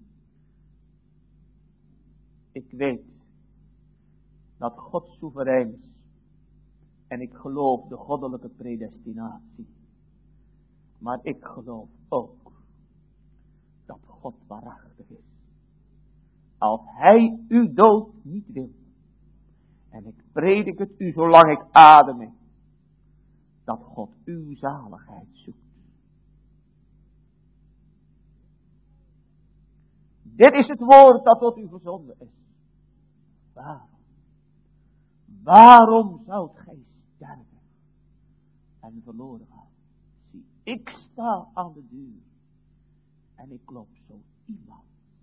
ik weet dat God soeverein is. En ik geloof de goddelijke predestinatie. Maar ik geloof ook dat God waarachtig is. Als hij uw dood niet wil. En ik predik het u zolang ik adem. Dat God uw zaligheid zoekt. Dit is het woord dat tot u gezonden is. Waarom zoudt gij sterven en verloren gaan? Zie, ik sta aan de deur. En ik klop zo iemand.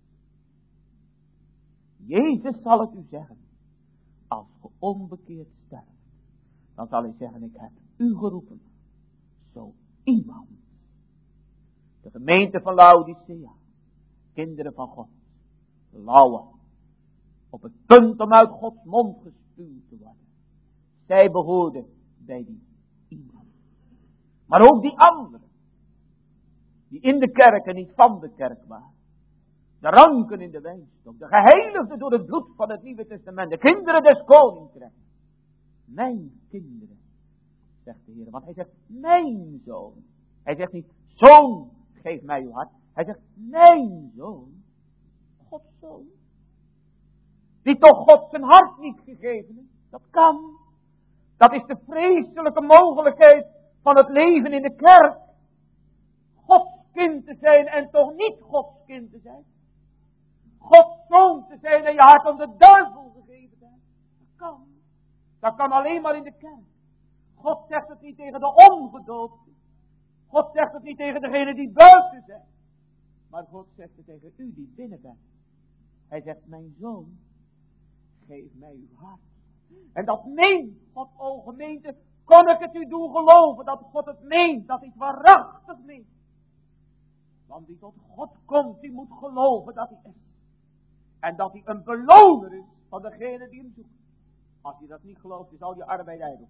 Jezus zal het u zeggen. Als ge onbekeerd sterft. Dan zal hij zeggen, ik heb u geroepen. Zo iemand. De gemeente van Laodicea. Kinderen van God. Lauwe. Op het punt om uit Gods mond gespuwd te worden. Zij behoorden bij die iemand. Maar ook die anderen. Die in de kerk en niet van de kerk waren. De ranken in de wijnstok. De geheiligden door het bloed van het Nieuwe Testament. De kinderen des Koninkrijks. Mijn kinderen. Zegt de Heer. Want hij zegt mijn zoon. Hij zegt niet zoon geef mij uw hart. Hij zegt mijn zoon. Gods zoon. Die toch God zijn hart niet gegeven heeft. Dat kan. Dat is de vreselijke mogelijkheid van het leven in de kerk. Gods kind te zijn en toch niet Gods kind te zijn. Gods zoon te zijn en je hart aan de duivel gegeven zijn. Dat kan. Dat kan alleen maar in de kerk. God zegt het niet tegen de ongedoopten. God zegt het niet tegen degene die buiten zijn. Maar God zegt het tegen u die binnen bent. Hij zegt, mijn zoon, geef mij uw hart. En dat meent God, o gemeente, kon ik het u doen geloven dat God het meent, dat hij het waarachtig meent. Want wie tot God komt, die moet geloven dat hij is. En dat hij een beloner is van degene die hem zoekt. Als je dat niet gelooft, is al je arbeid ijdel.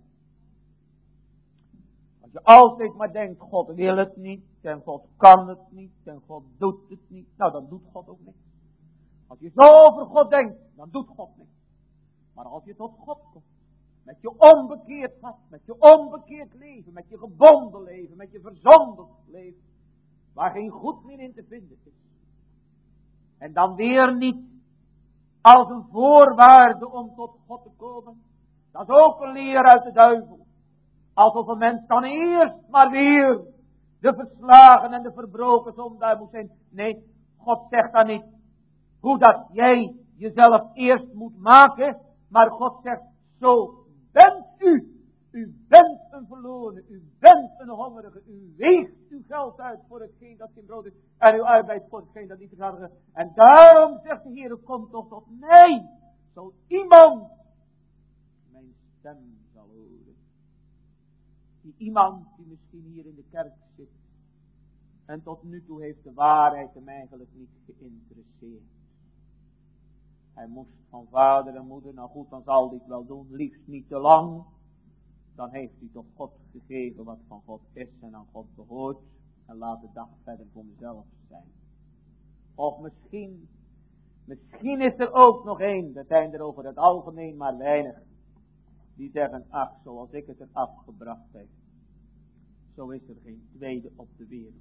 Als je altijd maar denkt, God wil het niet, en God kan het niet, en God doet het niet, nou dan doet God ook niks. Als je zo over God denkt, dan doet God niks. Maar als je tot God komt, met je onbekeerd hart, met je onbekeerd leven, met je gebonden leven, met je verzondigd leven, waar geen goed meer in te vinden is. En dan weer niet als een voorwaarde om tot God te komen. Dat is ook een leer uit de duivel. Alsof een mens dan eerst maar weer de verslagen en de verbroken zondaar moet zijn. Nee, God zegt dan niet hoe dat jij jezelf eerst moet maken. Maar God zegt, zo bent u. U bent een verlorene, u bent een hongerige, u weegt uw geld uit voor hetgeen dat geen brood is, en uw arbeid voor hetgeen dat niet verzadigt is. En daarom zegt de Heer, kom toch tot mij, zo iemand mijn stem zal horen. Die iemand die misschien hier in de kerk zit, en tot nu toe heeft de waarheid hem eigenlijk niet geïnteresseerd. Hij moest van vader en moeder, nou goed, dan zal hij het wel doen, liefst niet te lang. Dan heeft hij toch God gegeven wat van God is en aan God behoort. En laat de dag verder voor mezelf zijn. Of misschien is er ook nog één, dat zijn er over het algemeen maar weinig. Die zeggen, ach, zoals ik het er afgebracht heb. Zo is er geen tweede op de wereld.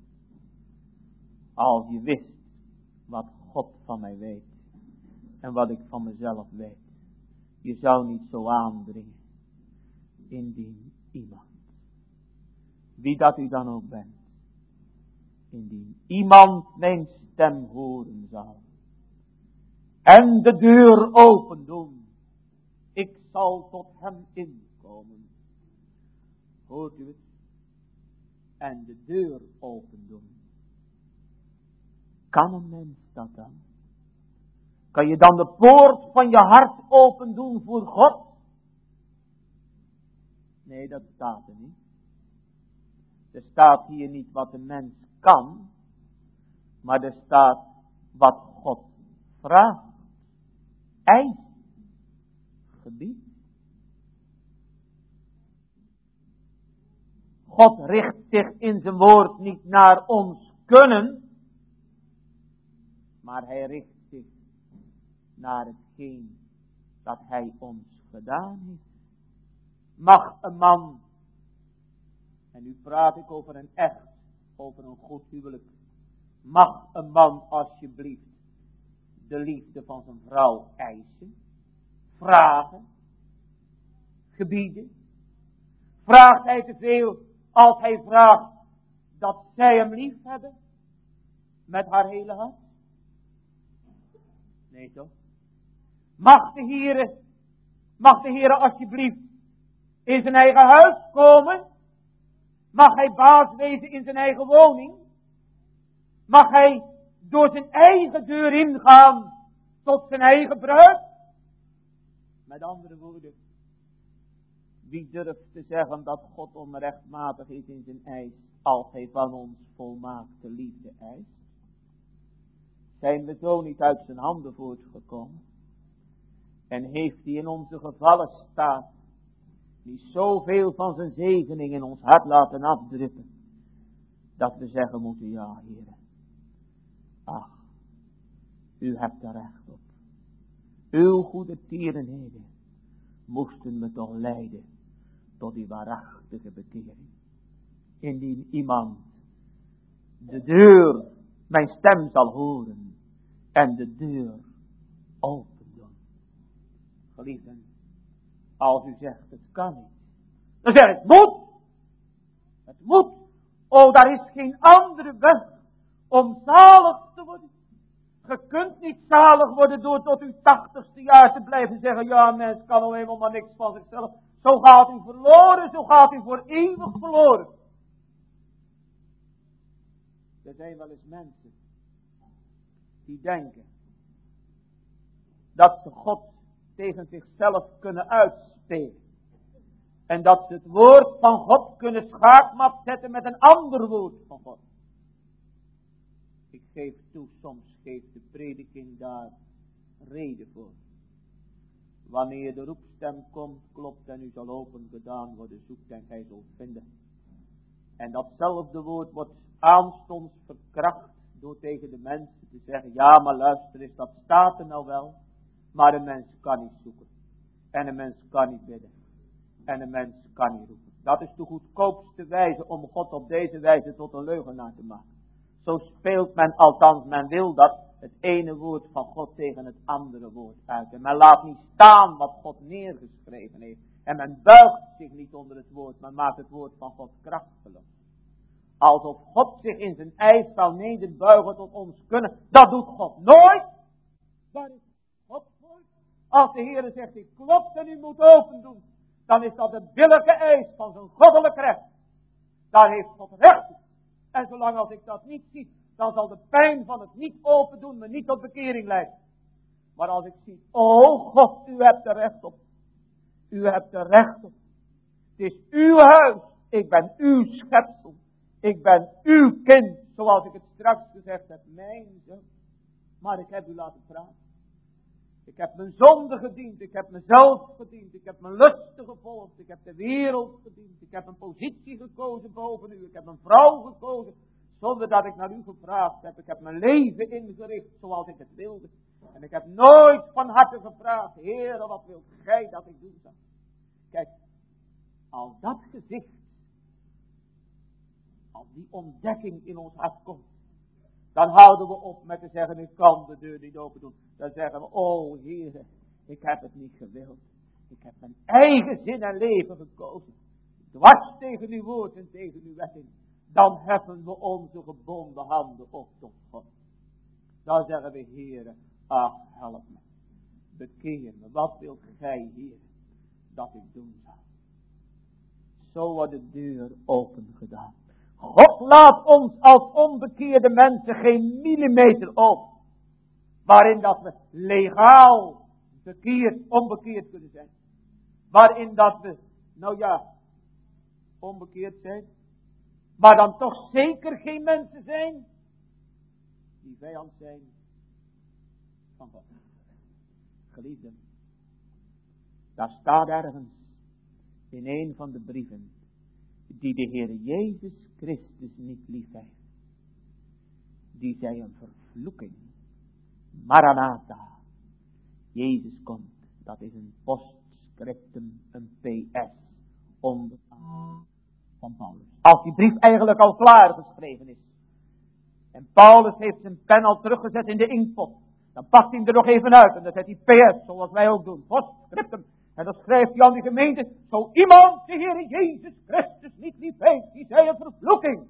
Als je wist wat God van mij weet. En wat ik van mezelf weet. Je zou niet zo aandringen. Indien iemand, wie dat u dan ook bent, indien iemand mijn stem horen zal, en de deur open doen, ik zal tot hem inkomen. Hoort u het? En de deur open doen. Kan een mens dat dan? Kan je dan de poort van je hart open doen voor God? Nee, dat staat er niet. Er staat hier niet wat de mens kan, maar er staat wat God vraagt, eist, gebiedt. God richt zich in zijn woord niet naar ons kunnen, maar hij richt zich naar hetgeen dat hij ons gedaan heeft. Mag een man, en nu praat ik over een echt, over een goed huwelijk. Mag een man alsjeblieft de liefde van zijn vrouw eisen, vragen, gebieden? Vraagt hij te veel als hij vraagt dat zij hem lief hebben? Met haar hele hart? Nee toch? Mag de Heere alsjeblieft in zijn eigen huis komen? Mag hij baas wezen in zijn eigen woning? Mag hij door zijn eigen deur ingaan tot zijn eigen bruid? Met andere woorden, wie durft te zeggen dat God onrechtmatig is in zijn eis als hij van ons volmaakte liefde eist? Zijn we zo niet uit zijn handen voortgekomen? En heeft hij in onze gevallen staat die zoveel van zijn zegening in ons hart laten afdrukken, dat we zeggen moeten, ja Heere, ach, u hebt er recht op. Uw goede tierenheden moesten me toch leiden tot die waarachtige bekering. Indien iemand de deur, mijn stem zal horen en de deur open doen. Geliefden, als u zegt het kan niet, dan zeg ik het moet. Het moet. Oh, daar is geen andere weg om zalig te worden. Je kunt niet zalig worden door tot uw 80ste jaar te blijven zeggen, ja, mens kan nou eenmaal maar niks van zichzelf. Zo gaat u verloren, zo gaat u voor eeuwig verloren. Er zijn wel eens mensen die denken dat ze God tegen zichzelf kunnen uitspelen. En dat ze het woord van God kunnen schaakmat zetten met een ander woord van God. geef toe, soms geeft de prediking daar reden voor. Wanneer de roepstem komt, klopt en u zal open gedaan worden, zoekt en gij zult vinden. En datzelfde woord wordt aanstonds verkracht door tegen de mensen te zeggen, ja maar luister eens, dat staat er nou wel, maar een mens kan niet zoeken. En een mens kan niet bidden. En een mens kan niet roepen. Dat is de goedkoopste wijze om God op deze wijze tot een leugenaar te maken. Zo speelt men, althans men wil dat, het ene woord van God tegen het andere woord uit. En men laat niet staan wat God neergeschreven heeft. En men buigt zich niet onder het woord, maar maakt het woord van God krachteloos. Alsof God zich in zijn eis zal nederbuigen tot ons kunnen. Dat doet God nooit. Daar is God voor. Als de Heer zegt, ik klop en u moet open doen, dan is dat de billijke eis van zijn goddelijk recht. Daar heeft God recht op. En zolang als ik dat niet zie, dan zal de pijn van het niet open doen me niet tot bekering leiden. Maar als ik zie, oh God, u hebt er recht op. U hebt er recht op. Het is uw huis. Ik ben uw schepsel. Ik ben uw kind. Zoals ik het straks gezegd heb. Mijn zoon. Maar ik heb u laten praten. Ik heb mijn zonde gediend. Ik heb mezelf gediend. Ik heb mijn lusten gevolgd. Ik heb de wereld gediend. Ik heb een positie gekozen boven u. Ik heb een vrouw gekozen. Zonder dat ik naar u gevraagd heb. Ik heb mijn leven ingericht zoals ik het wilde. En ik heb nooit van harte gevraagd. Heere, wat wilt gij dat ik doen zal? Kijk, als dat gezicht, als die ontdekking in ons hart komt, dan houden we op met te zeggen, ik kan de deur niet open doen. Dan zeggen we, oh Heere, ik heb het niet gewild. Ik heb mijn eigen zin en leven gekozen. Dwars tegen uw woord en tegen uw wet in. Dan heffen we onze gebonden handen op tot God. Dan zeggen we, Heere, ach, help me. Bekeer me. Wat wilt gij, Heere, dat ik doen zal? Zo wordt de deur open gedaan. God laat ons als onbekeerde mensen geen millimeter open. Waarin dat we legaal bekeerd, onbekeerd kunnen zijn. Waarin dat we, nou ja, onbekeerd zijn. Maar dan toch zeker geen mensen zijn die vijand zijn van God. Geliefden, daar staat ergens in een van de brieven die de Heer Jezus Christus niet lief heeft. Die zei een vervloeking. Maranatha. Jezus komt. Dat is een postscriptum, een PS. Onderaan van Paulus. Als die brief eigenlijk al klaar geschreven is. En Paulus heeft zijn pen al teruggezet in de inkpot. Dan pakt hij hem er nog even uit. En dan zet hij PS, zoals wij ook doen. Postscriptum. En dan schrijft hij aan de gemeente. Zo iemand de Heer Jezus Christus niet lief heeft. Die zei een vervloeking.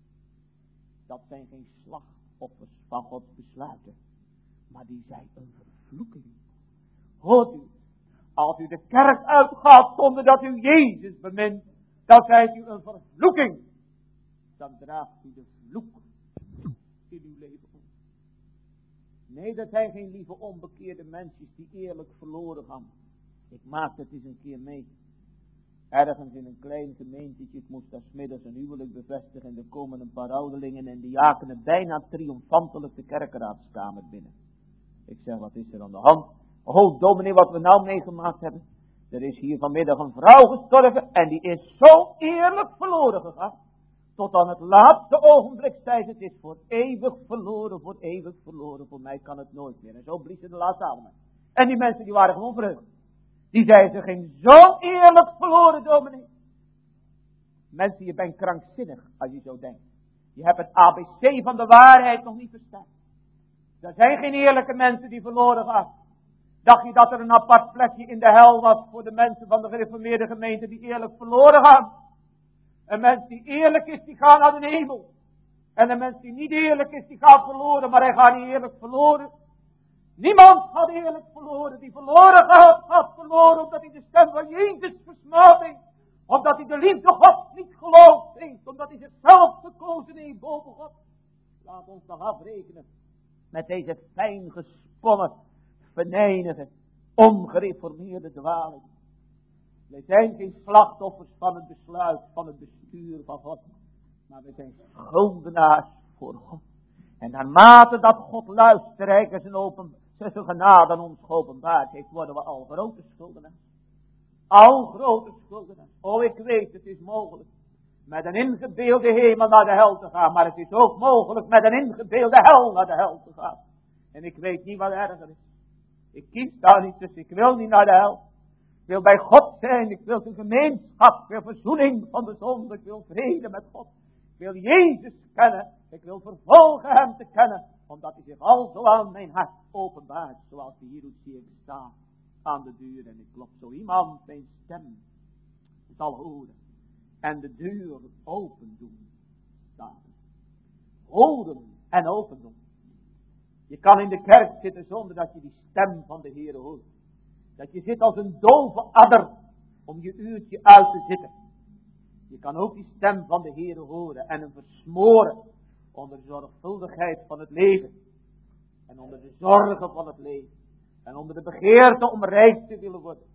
Dat zijn geen slachtoffers van Gods besluiten. Maar die zijn een vervloeking. Hoort u. Als u de kerk uitgaat zonder dat u Jezus bemint. Dan zijt u een vervloeking. Dan draagt u de vloek in uw leven om. Nee, dat zijn geen lieve onbekeerde mensen die eerlijk verloren gaan. Ik maak het eens een keer mee. Ergens in een klein gemeentetje, ik moest daar 's middags een huwelijk bevestigen. En er komen een paar ouderlingen en diakenen bijna triomfantelijk de kerkraadskamer binnen. Ik zeg, wat is er aan de hand? Oh, dominee, wat we nou meegemaakt hebben. Er is hier vanmiddag een vrouw gestorven en die is zo eerlijk verloren gegaan. Tot aan het laatste ogenblik zei ze, het is voor eeuwig verloren, voor eeuwig verloren. Voor mij kan het nooit meer. En zo blies ze de laatste adem uit. En die mensen die waren gewoon verheugd. Die zeiden, ze ging zo eerlijk verloren, dominee. Mensen, je bent krankzinnig als je zo denkt. Je hebt het ABC van de waarheid nog niet verstaan. Er zijn geen eerlijke mensen die verloren gaan. Dacht je dat er een apart plekje in de hel was voor de mensen van de gereformeerde gemeente die eerlijk verloren gaan? Een mens die eerlijk is, die gaat naar de hemel. En een mens die niet eerlijk is, die gaat verloren, maar hij gaat niet eerlijk verloren. Niemand gaat eerlijk verloren. Die verloren gaat verloren omdat hij de stem van Jezus versmaalt. Omdat hij de liefde God niet gelooft heeft. Omdat hij zichzelf gekozen heeft boven God. Laat ons nog afrekenen met deze fijn gesponnen, venijnige, ongereformeerde dwaling. Wij zijn geen slachtoffers van het besluit, van het bestuur van God. Maar we zijn schuldenaars voor God. En naarmate dat God luisterrijk en zijn genade aan ons geopenbaard heeft, worden we al grote schuldenaars. Al grote schuldenaars. Oh, ik weet, het is mogelijk met een ingebeelde hemel naar de hel te gaan. Maar het is ook mogelijk met een ingebeelde hel naar de hel te gaan. En ik weet niet wat erger is. Ik kies daar niet tussen. Ik wil niet naar de hel. Ik wil bij God zijn. Ik wil de gemeenschap. Ik wil verzoening van de zonde. Ik wil vrede met God. Ik wil Jezus kennen. Ik wil vervolgen hem te kennen. Omdat hij zich al zo aan mijn hart openbaart. Zoals hij hier doet, zie ik staan aan de deur. En ik klop zo iemand mijn stem zal horen. En de deur open doen. Staan. Horen en open doen. Je kan in de kerk zitten zonder dat je die stem van de Heer hoort. Dat je zit als een dove adder om je uurtje uit te zitten. Je kan ook die stem van de Heer horen en hem versmoren onder de zorgvuldigheid van het leven. En onder de zorgen van het leven. En onder de begeerte om rijk te willen worden.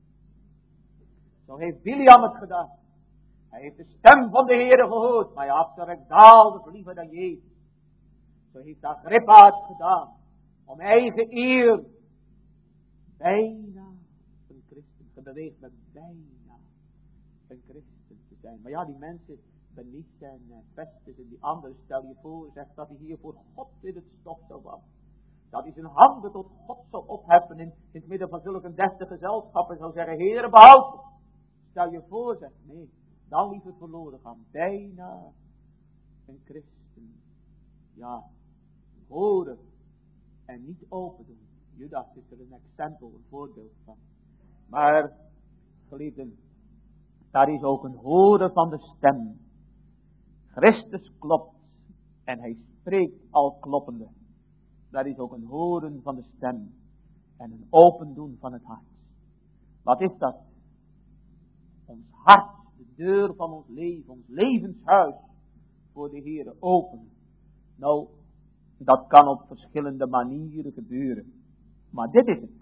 Zo heeft Biliam het gedaan. Hij heeft de stem van de Heer gehoord, maar hij had daalde liever dan Jezus. Zo heeft Agrippa het gedaan, om eigen eer, bijna een christen, gebeweegd met bijna een christen te zijn. Maar ja, die mensen, Benice en Festus en die anderen, stel je voor, zegt dat hij hier voor God in het stof zou vallen. Dat hij zijn handen tot God zou opheffen in het midden van zulke deftige gezelschappen en zou zeggen, Heere, behoud me. Stel je voor, zegt nee, dan liever verloren gaan. Bijna een christen. Ja, horen en niet open doen. Judas is er een exempel, een voorbeeld van. Maar, geliefden, daar is ook een horen van de stem. Christus klopt en hij spreekt al kloppende. Daar is ook een horen van de stem en een open doen van het hart. Wat is dat? Ons hart, de deur van ons leven, ons levenshuis voor de Heere openen. Nou, dat kan op verschillende manieren gebeuren. Maar dit is het.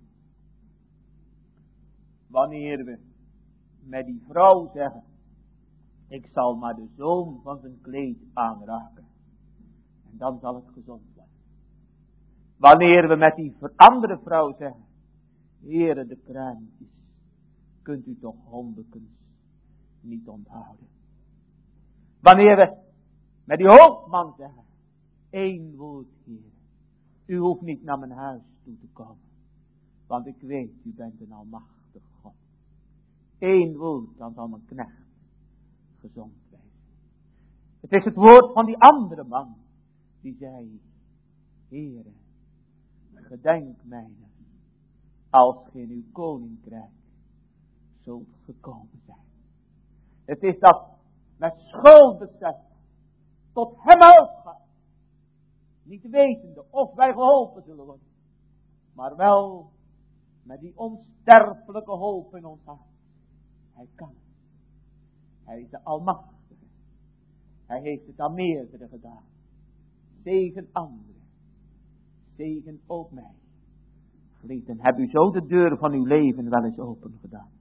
Wanneer we met die vrouw zeggen, ik zal maar de zoom van zijn kleed aanraken. En dan zal het gezond worden. Wanneer we met die andere vrouw zeggen, Heere de kruimpjes, kunt u toch hondekens niet onthouden. Wanneer we met die hoofdman zeggen, één woord, Heer. U hoeft niet naar mijn huis toe te komen. Want ik weet, u bent een almachtig God. Eén woord, dan zal mijn knecht gezond wezen. Het is het woord van die andere man. Die zei, Heere, gedenk mij als ge in uw koninkrijk zult gekomen zijn. Het is dat met schuldbesef tot hem uitgaan. Niet wetende of wij geholpen zullen worden. Maar wel met die onsterfelijke hoop in ons hart. Hij kan het. Hij is de Almachtige. Hij heeft het aan meerdere gedaan. Zegen anderen. Zegen ook mij. Geliefden, heb u zo de deur van uw leven wel eens open gedaan?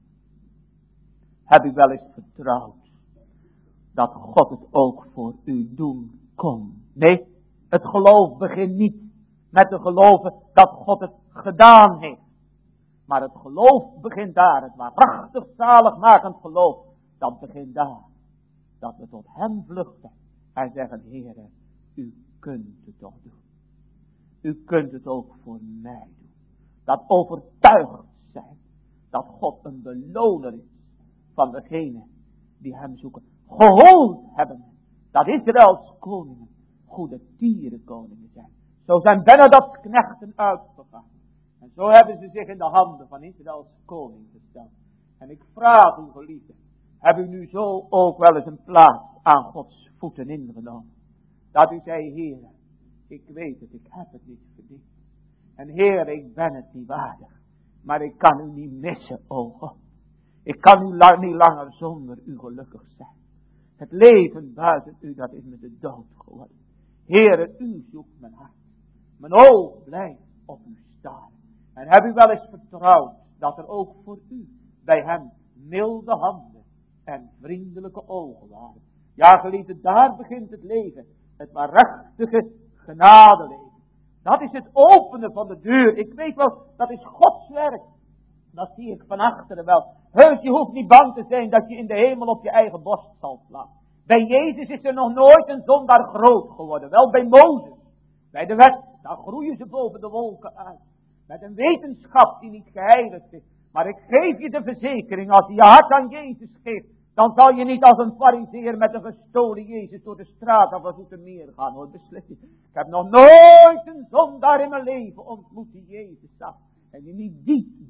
Heb u wel eens vertrouwd dat God het ook voor u doen kon? Nee, het geloof begint niet met te geloven dat God het gedaan heeft. Maar het geloof begint daar, het waarachtig zaligmakend geloof, dat begint daar. Dat we tot hem vluchten en zeggen, Heere, u kunt het toch doen. U kunt het ook voor mij doen. Dat overtuigd zijn dat God een beloner is van degenen die hem zoeken. Gehoord hebben dat Israëls koningen goede tierenkoningen zijn. Zo zijn Benadab's knechten uitgegaan. En zo hebben ze zich in de handen van Israëls koning gesteld. En ik vraag u, geliefden, heb u nu zo ook wel eens een plaats aan Gods voeten ingenomen? Dat u zei, Heer, ik weet het, ik heb het niet verdiend. En Heer, ik ben het niet waardig. Maar ik kan u niet missen, o God. Ik kan u niet langer zonder u gelukkig zijn. Het leven buiten u, dat is met de dood geworden. Heere, u zoekt mijn hart. Mijn oog blijft op u staan. En heb u wel eens vertrouwd dat er ook voor u bij hem milde handen en vriendelijke ogen waren. Ja, geliefde, daar begint het leven. Het waarachtige genadeleven. Dat is het openen van de deur. Ik weet wel, dat is Gods werk. Dat zie ik van achteren wel. Heus, je hoeft niet bang te zijn dat je in de hemel op je eigen borst zal slaan. Bij Jezus is er nog nooit een zondaar groot geworden. Wel bij Mozes. Bij de wet, daar groeien ze boven de wolken uit. Met een wetenschap die niet geheiligd is. Maar ik geef je de verzekering, als je je hart aan Jezus geeft, dan zal je niet als een fariseer met een gestolen Jezus door de straat of Zoetermeer gaan, hoor, beslist niet. Ik heb nog nooit een zondaar in mijn leven ontmoet die Jezus zag. En die niet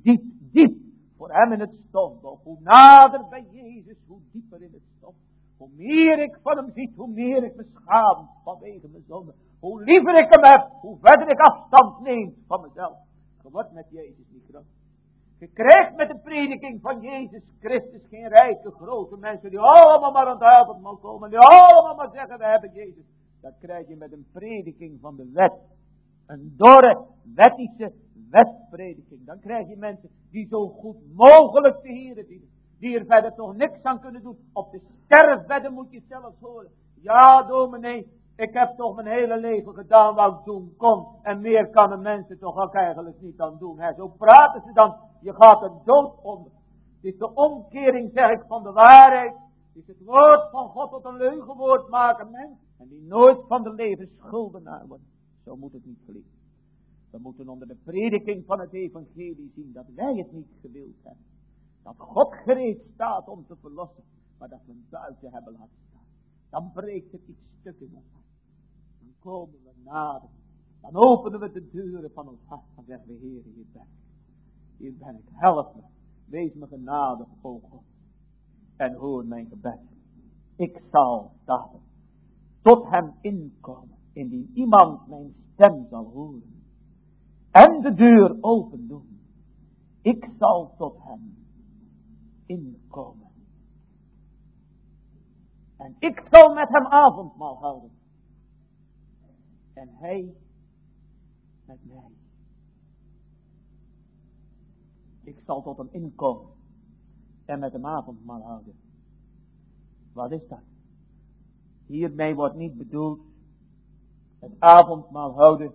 diep voor hem in het stof boog. Hoe nader bij Jezus, hoe dieper in het stof. Hoe meer ik van hem ziet, hoe meer ik me schaam vanwege mijn zonde. Hoe liever ik hem heb, hoe verder ik afstand neem van mezelf. Je wordt met Jezus niet groot. Je krijgt met de prediking van Jezus Christus geen rijke, grote mensen die allemaal maar aan het avondmaal komen. Die allemaal maar zeggen, we hebben Jezus. Dat krijg je met een prediking van de wet. Een dorre, wettische wetprediking. Dan krijg je mensen die zo goed mogelijk de Heere dienen. Die er verder toch niks aan kunnen doen. Op de sterfbedden moet je zelfs horen. Ja, dominee, ik heb toch mijn hele leven gedaan wat ik doen kon. En meer kan een mensen toch ook eigenlijk niet aan doen. Hè. Zo praten ze dan. Je gaat er dood onder. Het is de omkering, zeg ik, van de waarheid. Het is het woord van God tot een leugenwoord maken, mens. En die nooit van de leven schuldenaar wordt. Zo moet het niet geliefd. We moeten onder de prediking van het evangelie zien dat wij het niet gewild hebben. Dat God gereed staat om te verlossen. Maar dat we hem buiten hebben laten staan. Dan breekt het iets stuk in ons hart. Dan komen we nader. Dan openen we de deuren van ons hart. Dan zeggen we, Heer, hier ben ik. Hier ben ik. Help me. Wees me genadig, o God. En hoor mijn gebed. Ik zal dagen tot hem inkomen. Indien iemand mijn stem zal horen. En de deur open doen. Ik zal tot hem inkomen. En ik zal met hem avondmaal houden. En hij met mij. Ik zal tot hem inkomen. En met hem avondmaal houden. Wat is dat? Hiermee wordt niet bedoeld het avondmaal houden.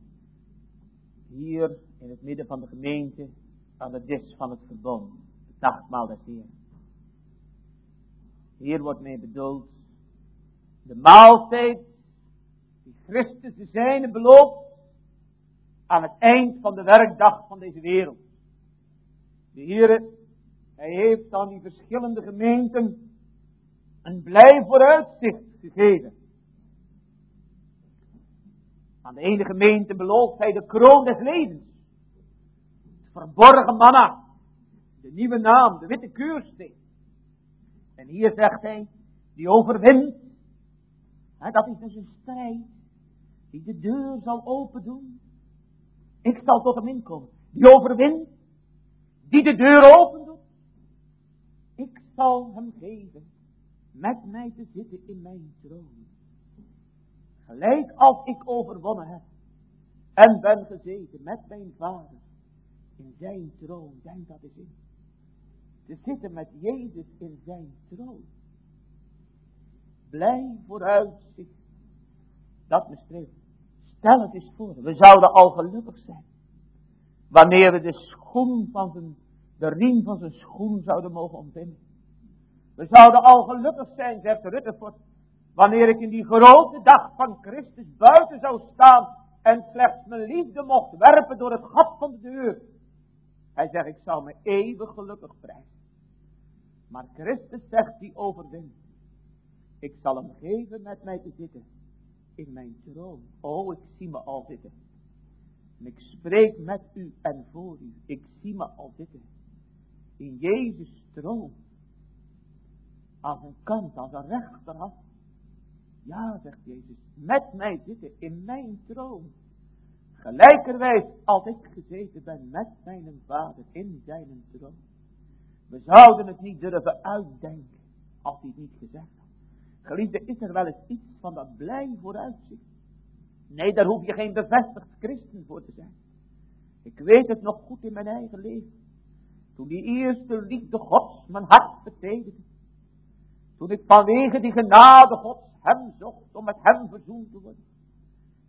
Hier in het midden van de gemeente. Aan de dis van het verbond. Het nachtmaal des Heeren. Hier wordt mee bedoeld de maaltijd die Christus de zijne belooft aan het eind van de werkdag van deze wereld. De Heere, hij heeft aan die verschillende gemeenten een blij vooruitzicht gegeven. Aan de ene gemeente belooft hij de kroon des levens. Het verborgen manna. De nieuwe naam, de witte keursteen. En hier zegt hij, die overwint. Dat is dus een strijd die de deur zal open doen. Ik zal tot hem inkomen. Die overwint, die de deur open doet. Ik zal hem geven met mij te zitten in mijn troon. Gelijk als ik overwonnen heb en ben gezeten met mijn vader in zijn troon. Denk dat eens in. Te zitten met Jezus in zijn troon. Blij vooruitzicht. Dat me streeft. Stel het eens voor. We zouden al gelukkig zijn. Wanneer we de riem van zijn schoen zouden mogen ontbinden. We zouden al gelukkig zijn, zegt Rutherford. Wanneer ik in die grote dag van Christus buiten zou staan. En slechts mijn liefde mocht werpen door het gat van de deur. Hij zegt, ik zou me eeuwig gelukkig prijzen. Maar Christus zegt, die overwint. Ik zal hem geven met mij te zitten in mijn troon. Oh, ik zie me al zitten. En ik spreek met u en voor u. Ik zie me al zitten. In Jezus' troon. Aan zijn kant, aan zijn rechterhand. Ja, zegt Jezus, met mij zitten in mijn troon. Gelijkerwijs als ik gezeten ben met mijn Vader in zijn troon. We zouden het niet durven uitdenken als hij het niet gezegd had. Geliefde, is er wel eens iets van dat blij vooruitzicht? Nee, daar hoef je geen bevestigd christen voor te zijn. Ik weet het nog goed in mijn eigen leven. Toen die eerste liefde Gods mijn hart betedigde. Toen ik vanwege die genade Gods hem zocht om met hem verzoend te worden.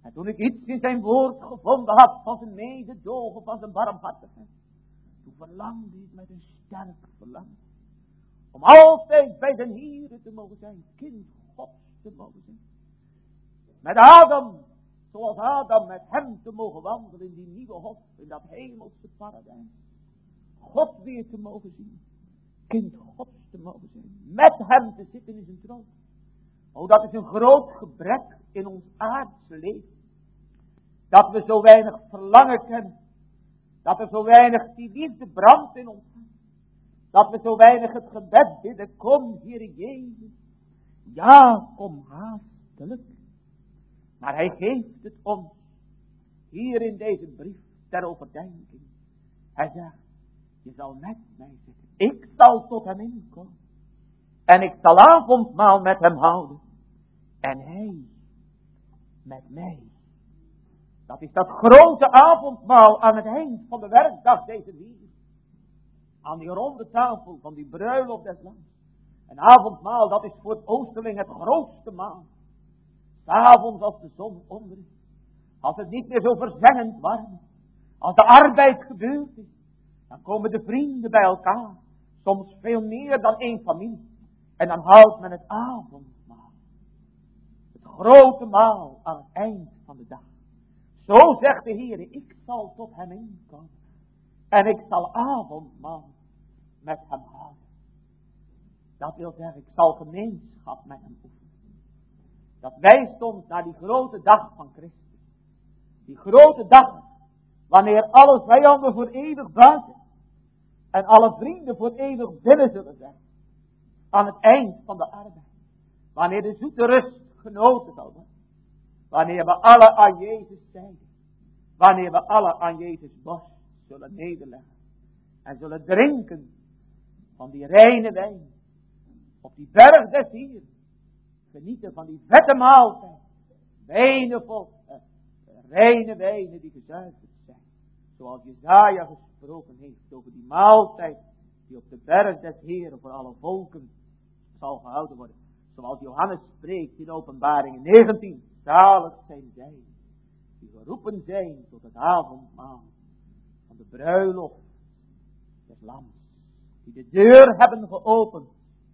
En toen ik iets in zijn woord gevonden had van zijn mededogen, van zijn barmhartigheid, toen verlangde ik met een sterk verlangen om altijd bij den Heere te mogen zijn, kind Gods te mogen zijn. Met Adam, zoals Adam met hem te mogen wandelen in die nieuwe hof, in dat hemelse paradijs. God weer te mogen zien, kind Gods te mogen zijn, met hem te zitten in zijn troon. Oh, dat is een groot gebrek in ons aardse leven. Dat we zo weinig verlangen kennen. Dat er zo weinig die liefde brandt in ons hart. Dat we zo weinig het gebed bidden. Kom, Heere Jezus. Ja, kom haastelijk. Maar hij geeft het ons. Hier in deze brief ter overdenking. Hij zegt, je zal met mij zitten. Ik zal tot hem inkomen. En ik zal avondmaal met hem houden. En hij met mij. Dat is dat grote avondmaal aan het eind van de werkdag deze wereld. Aan die ronde tafel van die bruiloft des lands. Een avondmaal, dat is voor het oosterling het grootste maal. 'S Avonds als de zon onder is. Als het niet meer zo verzengend warm is. Als de arbeid gebeurd is. Dan komen de vrienden bij elkaar. Soms veel meer dan één familie. En dan houdt men het avondmaal. Het grote maal aan het eind van de dag. Zo zegt de Heer, ik zal tot hem inkomen. En ik zal avondmaal met hem houden. Dat wil zeggen, ik zal gemeenschap met hem oefenen. Dat wijst ons naar die grote dag van Christus. Die grote dag, wanneer alle vijanden voor eeuwig buiten en alle vrienden voor eeuwig binnen zullen zijn. Aan het eind van de arbeid. Wanneer de zoete rust genoten zal worden. Wanneer we alle aan Jezus zijn. Wanneer we alle aan Jezus borst zullen nederleggen. En zullen drinken van die reine wijn. Op die berg des Heeren. Genieten van die vette maaltijd. Wijnen vol. Reine wijnen die gezuiverd zijn. Zoals Jesaja gesproken heeft over die maaltijd. Die op de berg des Heeren voor alle volken zal gehouden worden. Zoals Johannes spreekt in Openbaringen 19. Zalig zijn zij die geroepen zijn tot het avondmaal van de bruiloft des lams. Die de deur hebben geopend.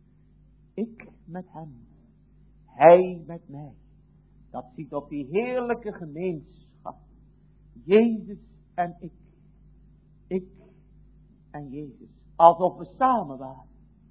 Ik met hem. Hij met mij. Dat ziet op die heerlijke gemeenschap. Jezus en ik. Ik en Jezus. Alsof we samen waren.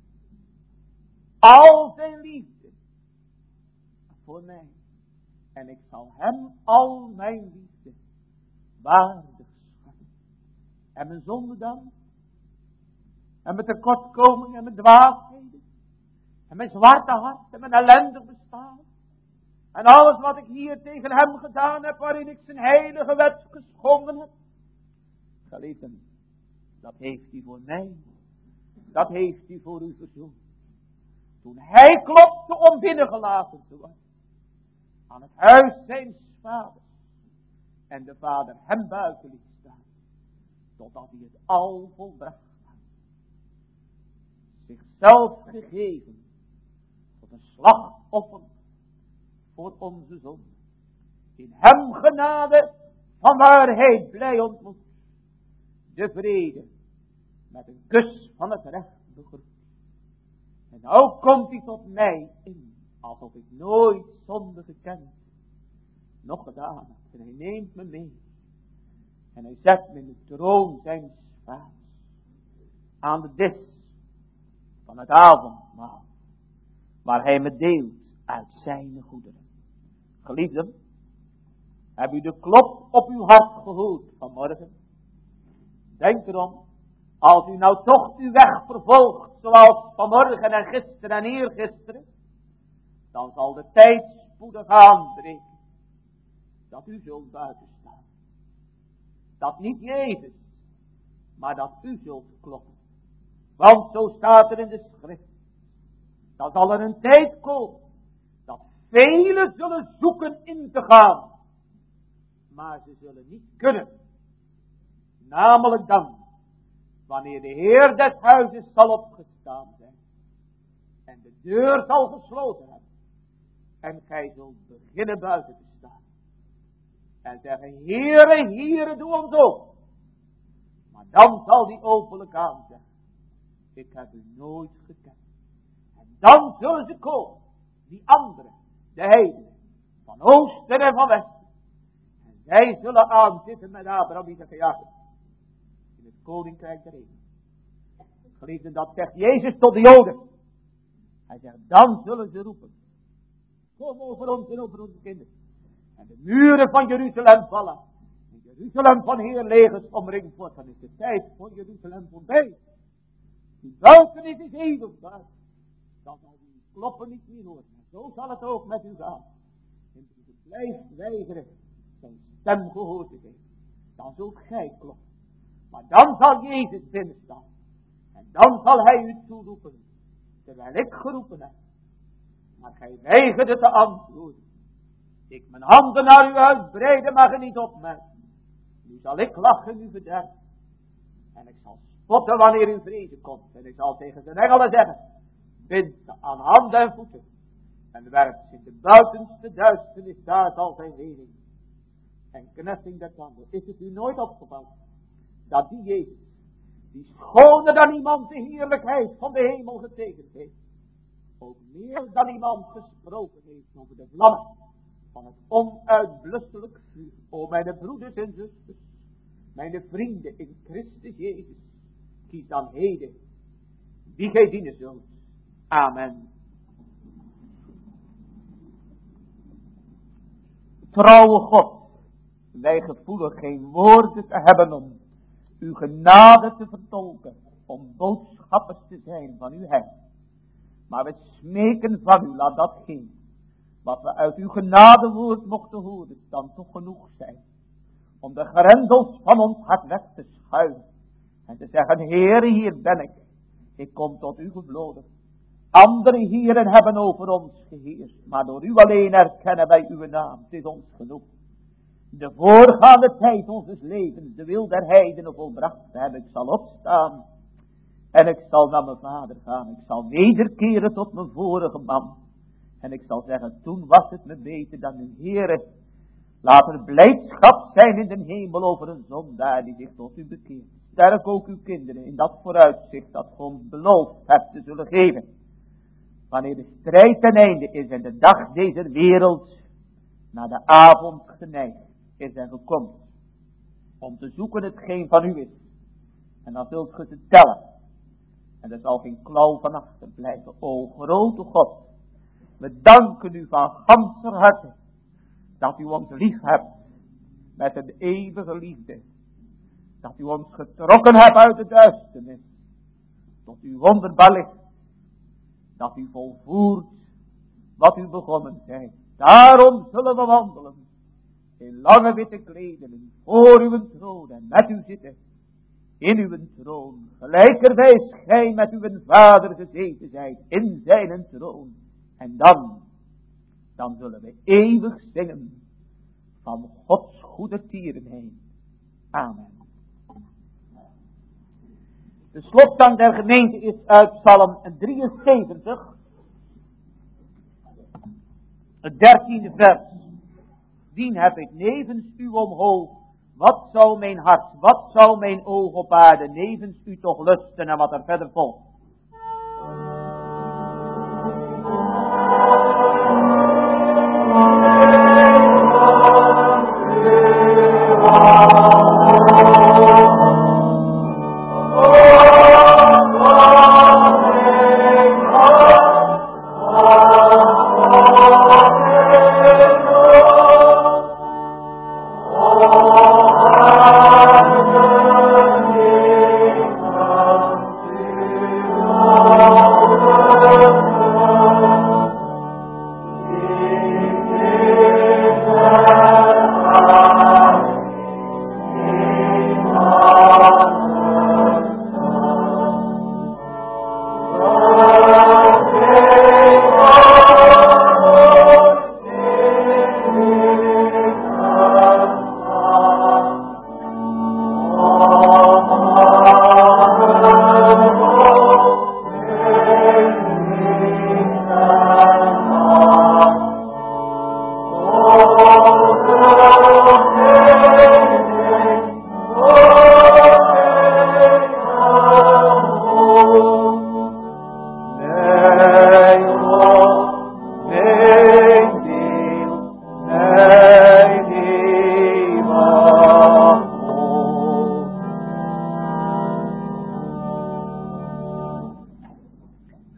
Al zijn liefde voor mij. En ik zal hem al mijn liefde waardig schatten. En mijn zonde dan? En mijn tekortkomingen en mijn dwaasheden? En mijn zwarte hart en mijn ellendig bestaan? En alles wat ik hier tegen hem gedaan heb, waarin ik zijn heilige wet geschonden heb? Geliefden, dat heeft hij voor mij. Dat heeft hij voor u verzoend. Toen hij klopte om binnengelaten te worden. Aan het huis zijn vaders. En de vader hem buiten liet staan. Totdat hij het al volbracht had. Zichzelf gegeven. Tot een slachtoffer. Voor onze zonde. In hem genade van waarheid blij ontmoet. De vrede. Met een kus van het recht begroet. En nou komt hij tot mij in. Alsof ik nooit zonde gekend, nog gedaan heb. En hij neemt me mee. En hij zet me in de troon zijn vaders. Aan de dis van het avondmaal. Waar hij me deelt uit zijn goederen. Geliefden, heb u de klop op uw hart gehoord vanmorgen? Denk erom. Als u nou toch uw weg vervolgt. Zoals vanmorgen en gisteren en eergisteren. Dan zal de tijd spoedig aanbreken. Dat u zult buiten staan. Dat niet Jezus. Maar dat u zult kloppen. Want zo staat er in de schrift. Dan zal er een tijd komen. Dat velen zullen zoeken in te gaan. Maar ze zullen niet kunnen. Namelijk dan. Wanneer de Heer des huizes zal opgestaan zijn. En de deur zal gesloten hebben. En gij zult beginnen buiten te staan. En zeggen, Heere, Heere, doe ons open. Maar dan zal die openlijk aanzeggen, ik heb u nooit gekend. En dan zullen ze komen, die anderen, de heidenen, van oosten en van westen. En zij zullen aanzitten met Abraham, Isaac en Jacob. In het koninkrijk der hemel. Geliefden, dat zegt Jezus tot de Joden. Hij zegt, dan zullen ze roepen. Kom over ons en over onze kinderen. En de muren van Jeruzalem vallen. En Jeruzalem van Heer legers omringd wordt. Dan is de tijd voor Jeruzalem voorbij. Die duisternis is eeuwig buiten. Dan zal die kloppen niet meer horen. En zo zal het ook met u gaan. En als u blijft weigeren zijn stem gehoord te geven. Dan zult gij kloppen. Maar dan zal Jezus binnenstaan. En dan zal hij u toeroepen. Terwijl ik geroepen heb. Maar gij weigerde te antwoorden. Ik mijn handen naar u uitbreiden, maar ge niet opmerken. Nu zal ik lachen u verderven. En ik zal spotten wanneer uw vrede komt. En ik zal tegen zijn engelen zeggen. Bind ze aan handen en voeten. En werp ze in de buitenste duisternis. Daar zal zijn lening. En knessing der tanden. Is het u nooit opgevallen? Dat die Jezus. Die schoner dan iemand de heerlijkheid van de hemel getekend heeft. Ook meer dan iemand gesproken heeft over de vlammen van het onuitblusselijk vuur. O mijn broeders en zusters, mijn vrienden in Christus Jezus, kies dan heden wie gij dienen zult. Amen. Trouwe God, wij gevoelen geen woorden te hebben om uw genade te vertolken, om boodschappers te zijn van uw heil. Maar we smeken van u, laat datgene wat we uit uw genadewoord mochten horen, dan toch genoeg zijn. Om de grendels van ons hart weg te schuiven. En te zeggen, Heere, hier ben ik. Ik kom tot u gevloden. Andere heren hebben over ons geheerst. Maar door u alleen erkennen wij uw naam. Het is ons genoeg. De voorgaande tijd ons levens, de wil der heidenen volbracht hebben. Ik zal opstaan. En ik zal naar mijn vader gaan. Ik zal wederkeren tot mijn vorige man. En ik zal zeggen, toen was het me beter dan nu. Heere, laat er blijdschap zijn in de hemel over een zondaar die zich tot u bekeert. Sterk ook uw kinderen in dat vooruitzicht dat God beloofd hebt te zullen geven. Wanneer de strijd ten einde is en de dag deze wereld naar de avond geneigd is en gekomen. Om te zoeken hetgeen van u is. En dan zult ge ze tellen. En er zal geen klauw van achter blijven. O grote God. We danken u van ganser harte. Dat u ons lief hebt. Met een eeuwige liefde. Dat u ons getrokken hebt uit de duisternis. Tot uw wonderbaar licht. Dat u volvoert wat u begonnen zijt. Daarom zullen we wandelen. In lange witte klederen. Voor uw troon en met u zitten. In uw troon. Gelijkerwijs gij met uw vader gezeten zijt. In zijn troon. En dan zullen we eeuwig zingen. Van Gods goede tierenheid. Amen. De slotzang der gemeente is uit Psalm 73. Het 13e vers. Dien heb ik nevens u omhoog. Wat zou mijn hart, wat zou mijn oog op aarde nevens u toch lusten en wat er verder volgt.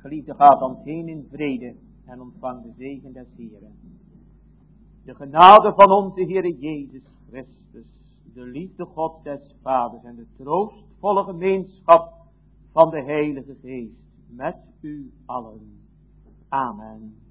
Geliefde, gaat dan heen in vrede en ontvang de zegen des Heeren. De genade van onze Heere Jezus Christus, de liefde God des Vaders en de troostvolle gemeenschap van de Heilige Geest met u allen. Amen.